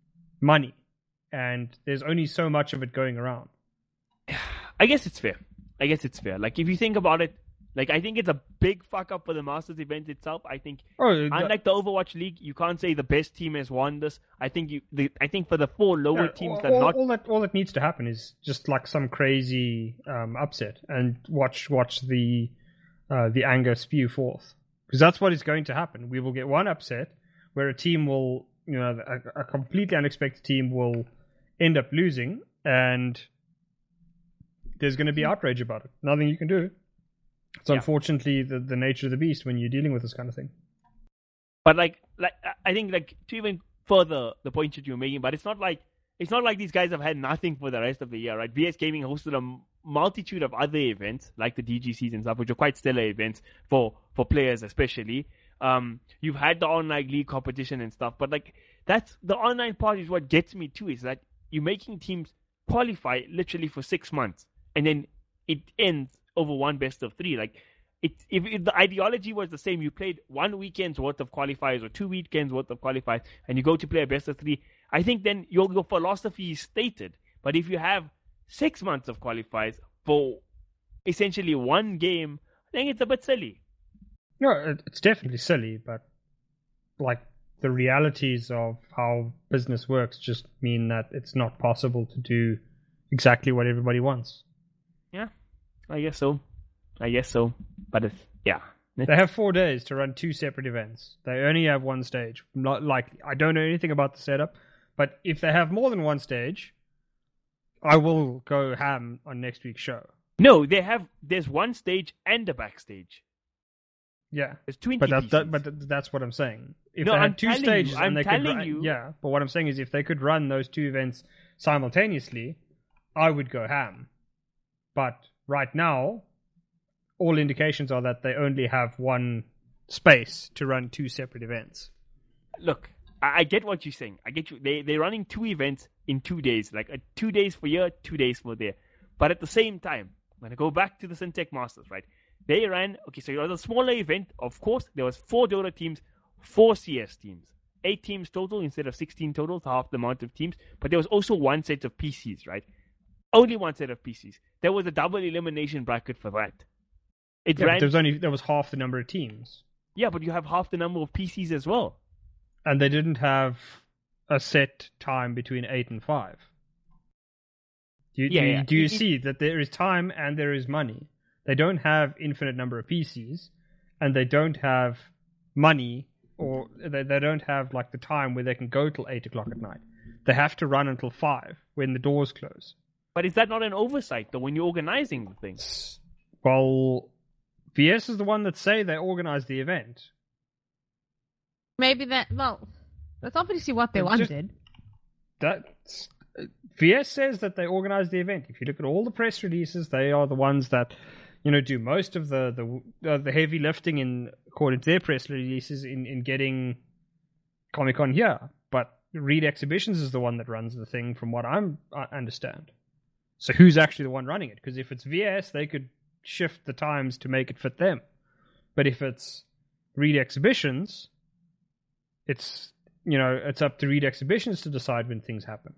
C: money, and there's only so much of it going around.
A: I guess it's fair. I guess it's fair. Like if you think about it, like I think it's a big fuck up for the Masters event itself. I think
C: Oh,
A: unlike the Overwatch League, you can't say the best team has won this. I think you, the, I think for the four lower
C: yeah,
A: teams
C: all,
A: that are not
C: all that all that needs to happen is just like some crazy um, upset, and watch watch the uh, the anger spew forth, because that's what is going to happen. We will get one upset where a team will, you know, a, a completely unexpected team will end up losing, and there's going to be outrage about it. Nothing you can do. It's
A: Yeah.
C: unfortunately the, the nature of the beast when you're dealing with this kind of thing.
A: But like, like I think like to even further the point that you're making, but it's not like it's not like these guys have had nothing for the rest of the year, right? V S Gaming hosted a multitude of other events like the D G Cs and stuff, which are quite stellar events for for players especially. Um, you've had the online league competition and stuff, but like that's the online part is what gets me too. Is that you're making teams qualify literally for six months, and then it ends over one best of three. Like, it, if, if the ideology was the same, you played one weekend's worth of qualifiers or two weekends worth of qualifiers, and you go to play a best of three, I think then your, your philosophy is stated. But if you have six months of qualifiers for essentially one game, I think it's a bit silly.
C: No, it- it's definitely silly, but like the realities of how business works just mean that it's not possible to do exactly what everybody wants.
A: Yeah, I guess so. I guess so. But it's, yeah.
C: They have four days to run two separate events. They only have one stage. Not like I don't know anything about the setup, but if they have more than one stage, I will go ham on next week's show.
A: No, they have. There's one stage and a backstage.
C: Yeah,
A: There's twenty
C: but that,
A: pieces.
C: that but th- that's what I'm saying. If
A: No,
C: they had
A: I'm
C: two
A: telling
C: stages
A: you,
C: and
A: I'm
C: they could
A: telling
C: run,
A: you.
C: yeah, but what I'm saying is if they could run those two events simultaneously, I would go ham. But right now, all indications are that they only have one space to run two separate events.
A: Look, I, I get what you're saying. I get you. They they're running two events in two days, like uh, two days for here, two days for there. But at the same time, I'm gonna go back to the Syntech Masters, right? They ran okay. So it was a smaller event, of course. There was four Dota teams, four C S teams, eight teams total instead of sixteen total, so half the amount of teams. But there was also one set of P Cs, right? Only one set of P Cs. There was a double elimination bracket for that. It
C: Yeah,
A: ran.
C: but there was only there was half the number of teams,
A: Yeah, but you have half the number of P Cs as well.
C: and they didn't have a set time between eight and five. Do you,
A: Yeah,
C: do you,
A: yeah.
C: do you
A: It- it-
C: see that there is time and there is money? They don't have infinite number of P Cs, and they don't have money, or they, they don't have like the time where they can go till eight o'clock at night. They have to run until five when the doors close.
A: But is that not an oversight, though, when you're organizing the thing?
C: Well, V S is the one that say they organize the event.
B: Maybe that. Well, that's obviously what they
C: It's just-
B: wanted.
C: That's V S says that they organize the event. If you look at all the press releases, they are the ones that, you know, do most of the the uh, the heavy lifting in according to their press releases in in getting Comic Con here. But Reed Exhibitions is the one that runs the thing, from what I'm I understand. So who's actually the one running it? Because if it's V S, they could shift the times to make it fit them. But if it's Reed Exhibitions, it's, you know, it's up to Reed Exhibitions to decide when things happen.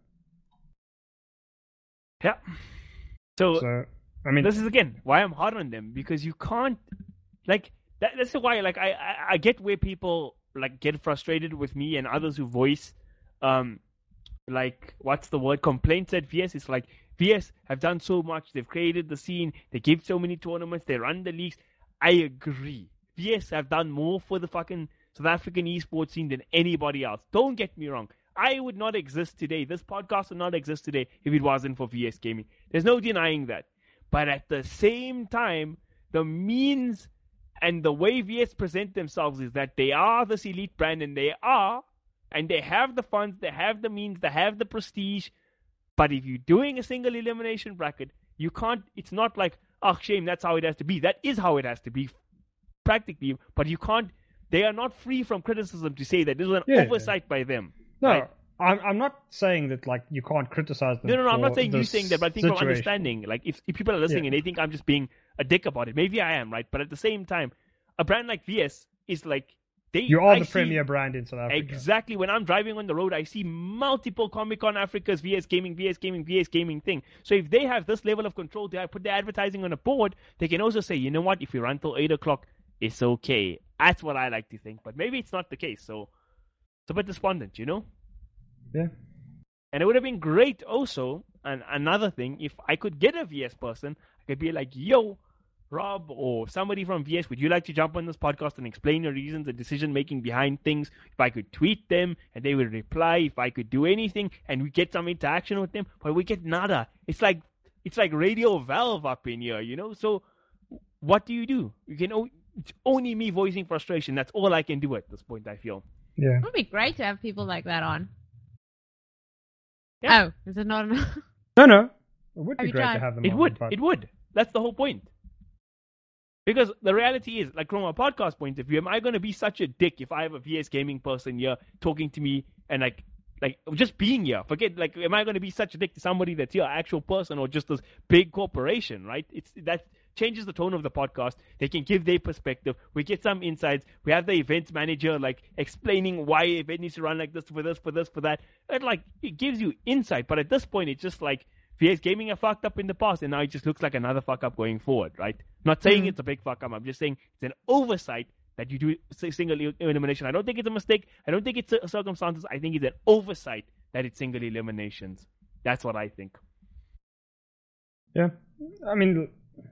A: Yeah. So,
C: So, I mean,
A: this is again why I'm hard on them, because you can't, like, that, that's why, like, I, I, I get where people, like, get frustrated with me and others who voice, um, like, what's the word, complaints at V S. It's like, V S have done so much, they've created the scene, they give so many tournaments, they run the leagues. I agree. V S have done more for the fucking South African esports scene than anybody else. Don't get me wrong. I would not exist today. This podcast would not exist today if it wasn't for V S Gaming. There's no denying that. But at the same time, the means and the way V S present themselves is that they are this elite brand, and they are, and they have the funds, they have the means, they have the prestige. But if you're doing a single elimination bracket, you can't, it's not like, oh, shame, that's how it has to be. That is how it has to be, practically. But you can't, they are not free from criticism to say that this is an
C: Yeah.
A: oversight by them.
C: no,
A: right?
C: I'm I'm not saying that like you can't criticize them.
A: No, no, no, I'm not
C: for
A: saying you
C: this
A: saying that, but I think from
C: situation.
A: understanding, like, if, if people are listening
C: Yeah.
A: and they think I'm just being a dick about it, maybe I am, right? But at the same time, a brand like V S is like, they
C: You are
A: I
C: the
A: see,
C: premier brand in South Africa.
A: Exactly. When I'm driving on the road, I see multiple Comic-Con Africa's V S Gaming, V S Gaming, V S Gaming thing. So if they have this level of control, they put their advertising on a board, they can also say, you know what, if we run till eight o'clock, it's okay. That's what I like to think. But maybe it's not the case. So it's a bit despondent, you know?
C: Yeah.
A: And it would have been great also, and another thing, if I could get a V S person, I could be like, yo, Rob or somebody from V S, would you like to jump on this podcast and explain your reasons and decision-making behind things? If I could tweet them and they would reply, if I could do anything and we get some interaction with them, but we get nada. It's like it's like Radio Valve up in here, you know? So what do you do? You can o- It's only me voicing frustration. That's all I can do at this point, I feel.
C: Yeah.
B: It would be great to have people like that on.
A: Yeah.
B: Oh, is it not enough?
C: No, no. It would
B: Have
C: be
B: you
C: great
B: tried?
C: to have them
A: It
C: on.
A: would.
C: But...
A: It would. That's the whole point. Because the reality is, like from a podcast point of view, am I going to be such a dick if I have a V S gaming person here talking to me and like, like just being here? Forget, like, am I going to be such a dick to somebody that's here, actual person, or just this big corporation? Right? It's that changes the tone of the podcast. They can give their perspective. We get some insights. We have the events manager like explaining why event needs to run like this for this, for this, for that. And like it gives you insight. But at this point, it's just like V S Gaming have fucked up in the past, and now it just looks like another fuck up going forward, right? Not saying mm-hmm. it's a big fuck up. I'm just saying it's an oversight that you do single elimination. I don't think it's a mistake. I don't think it's a circumstances. I think it's an oversight that it's single eliminations. That's what I think.
C: Yeah, I mean,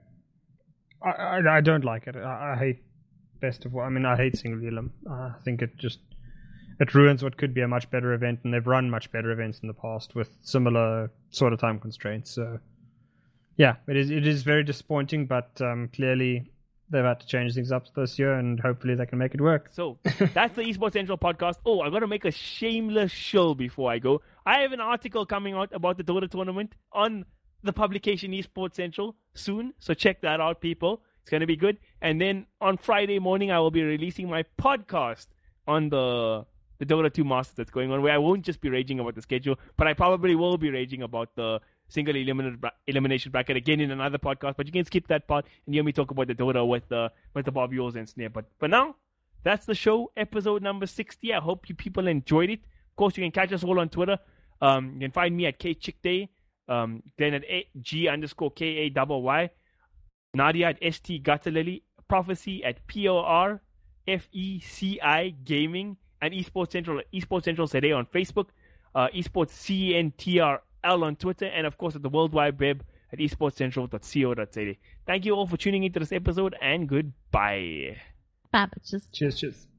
C: I I, I don't like it. I, I hate best of. I mean, I hate single elim. I think it just it ruins what could be a much better event, and they've run much better events in the past with similar sort of time constraints. So, yeah, it is it is very disappointing, but um, clearly they've had to change things up this year, and hopefully they can make it work.
A: So, that's the Esports Central podcast. Oh, I got to make a shameless shill before I go. I have an article coming out about the Dota tournament on the publication Esports Central soon, so check that out, people. It's going to be good. And then on Friday morning, I will be releasing my podcast on the the Dota two Masters that's going on, where I won't just be raging about the schedule, but I probably will be raging about the single elimination bra- elimination bracket again in another podcast. But you can skip that part and hear me talk about the Dota with the with the Bob Yules and Snare. But for now, that's the show, episode number sixty. I hope you people enjoyed it. Of course, you can catch us all on Twitter. Um, you can find me at KChickDay, um, Glenn at A- G underscore K A Y Y, Nadia at S T Gutterlily, Prophecy at P O R F E C I Gaming, and Esports Central, Esports Central today on Facebook, uh, Esports C N T R L on Twitter, and of course at the World Wide Web at esports central dot co dot za. Thank you all for tuning into this episode, and goodbye.
B: Bye, bitches.
C: Cheers, cheers.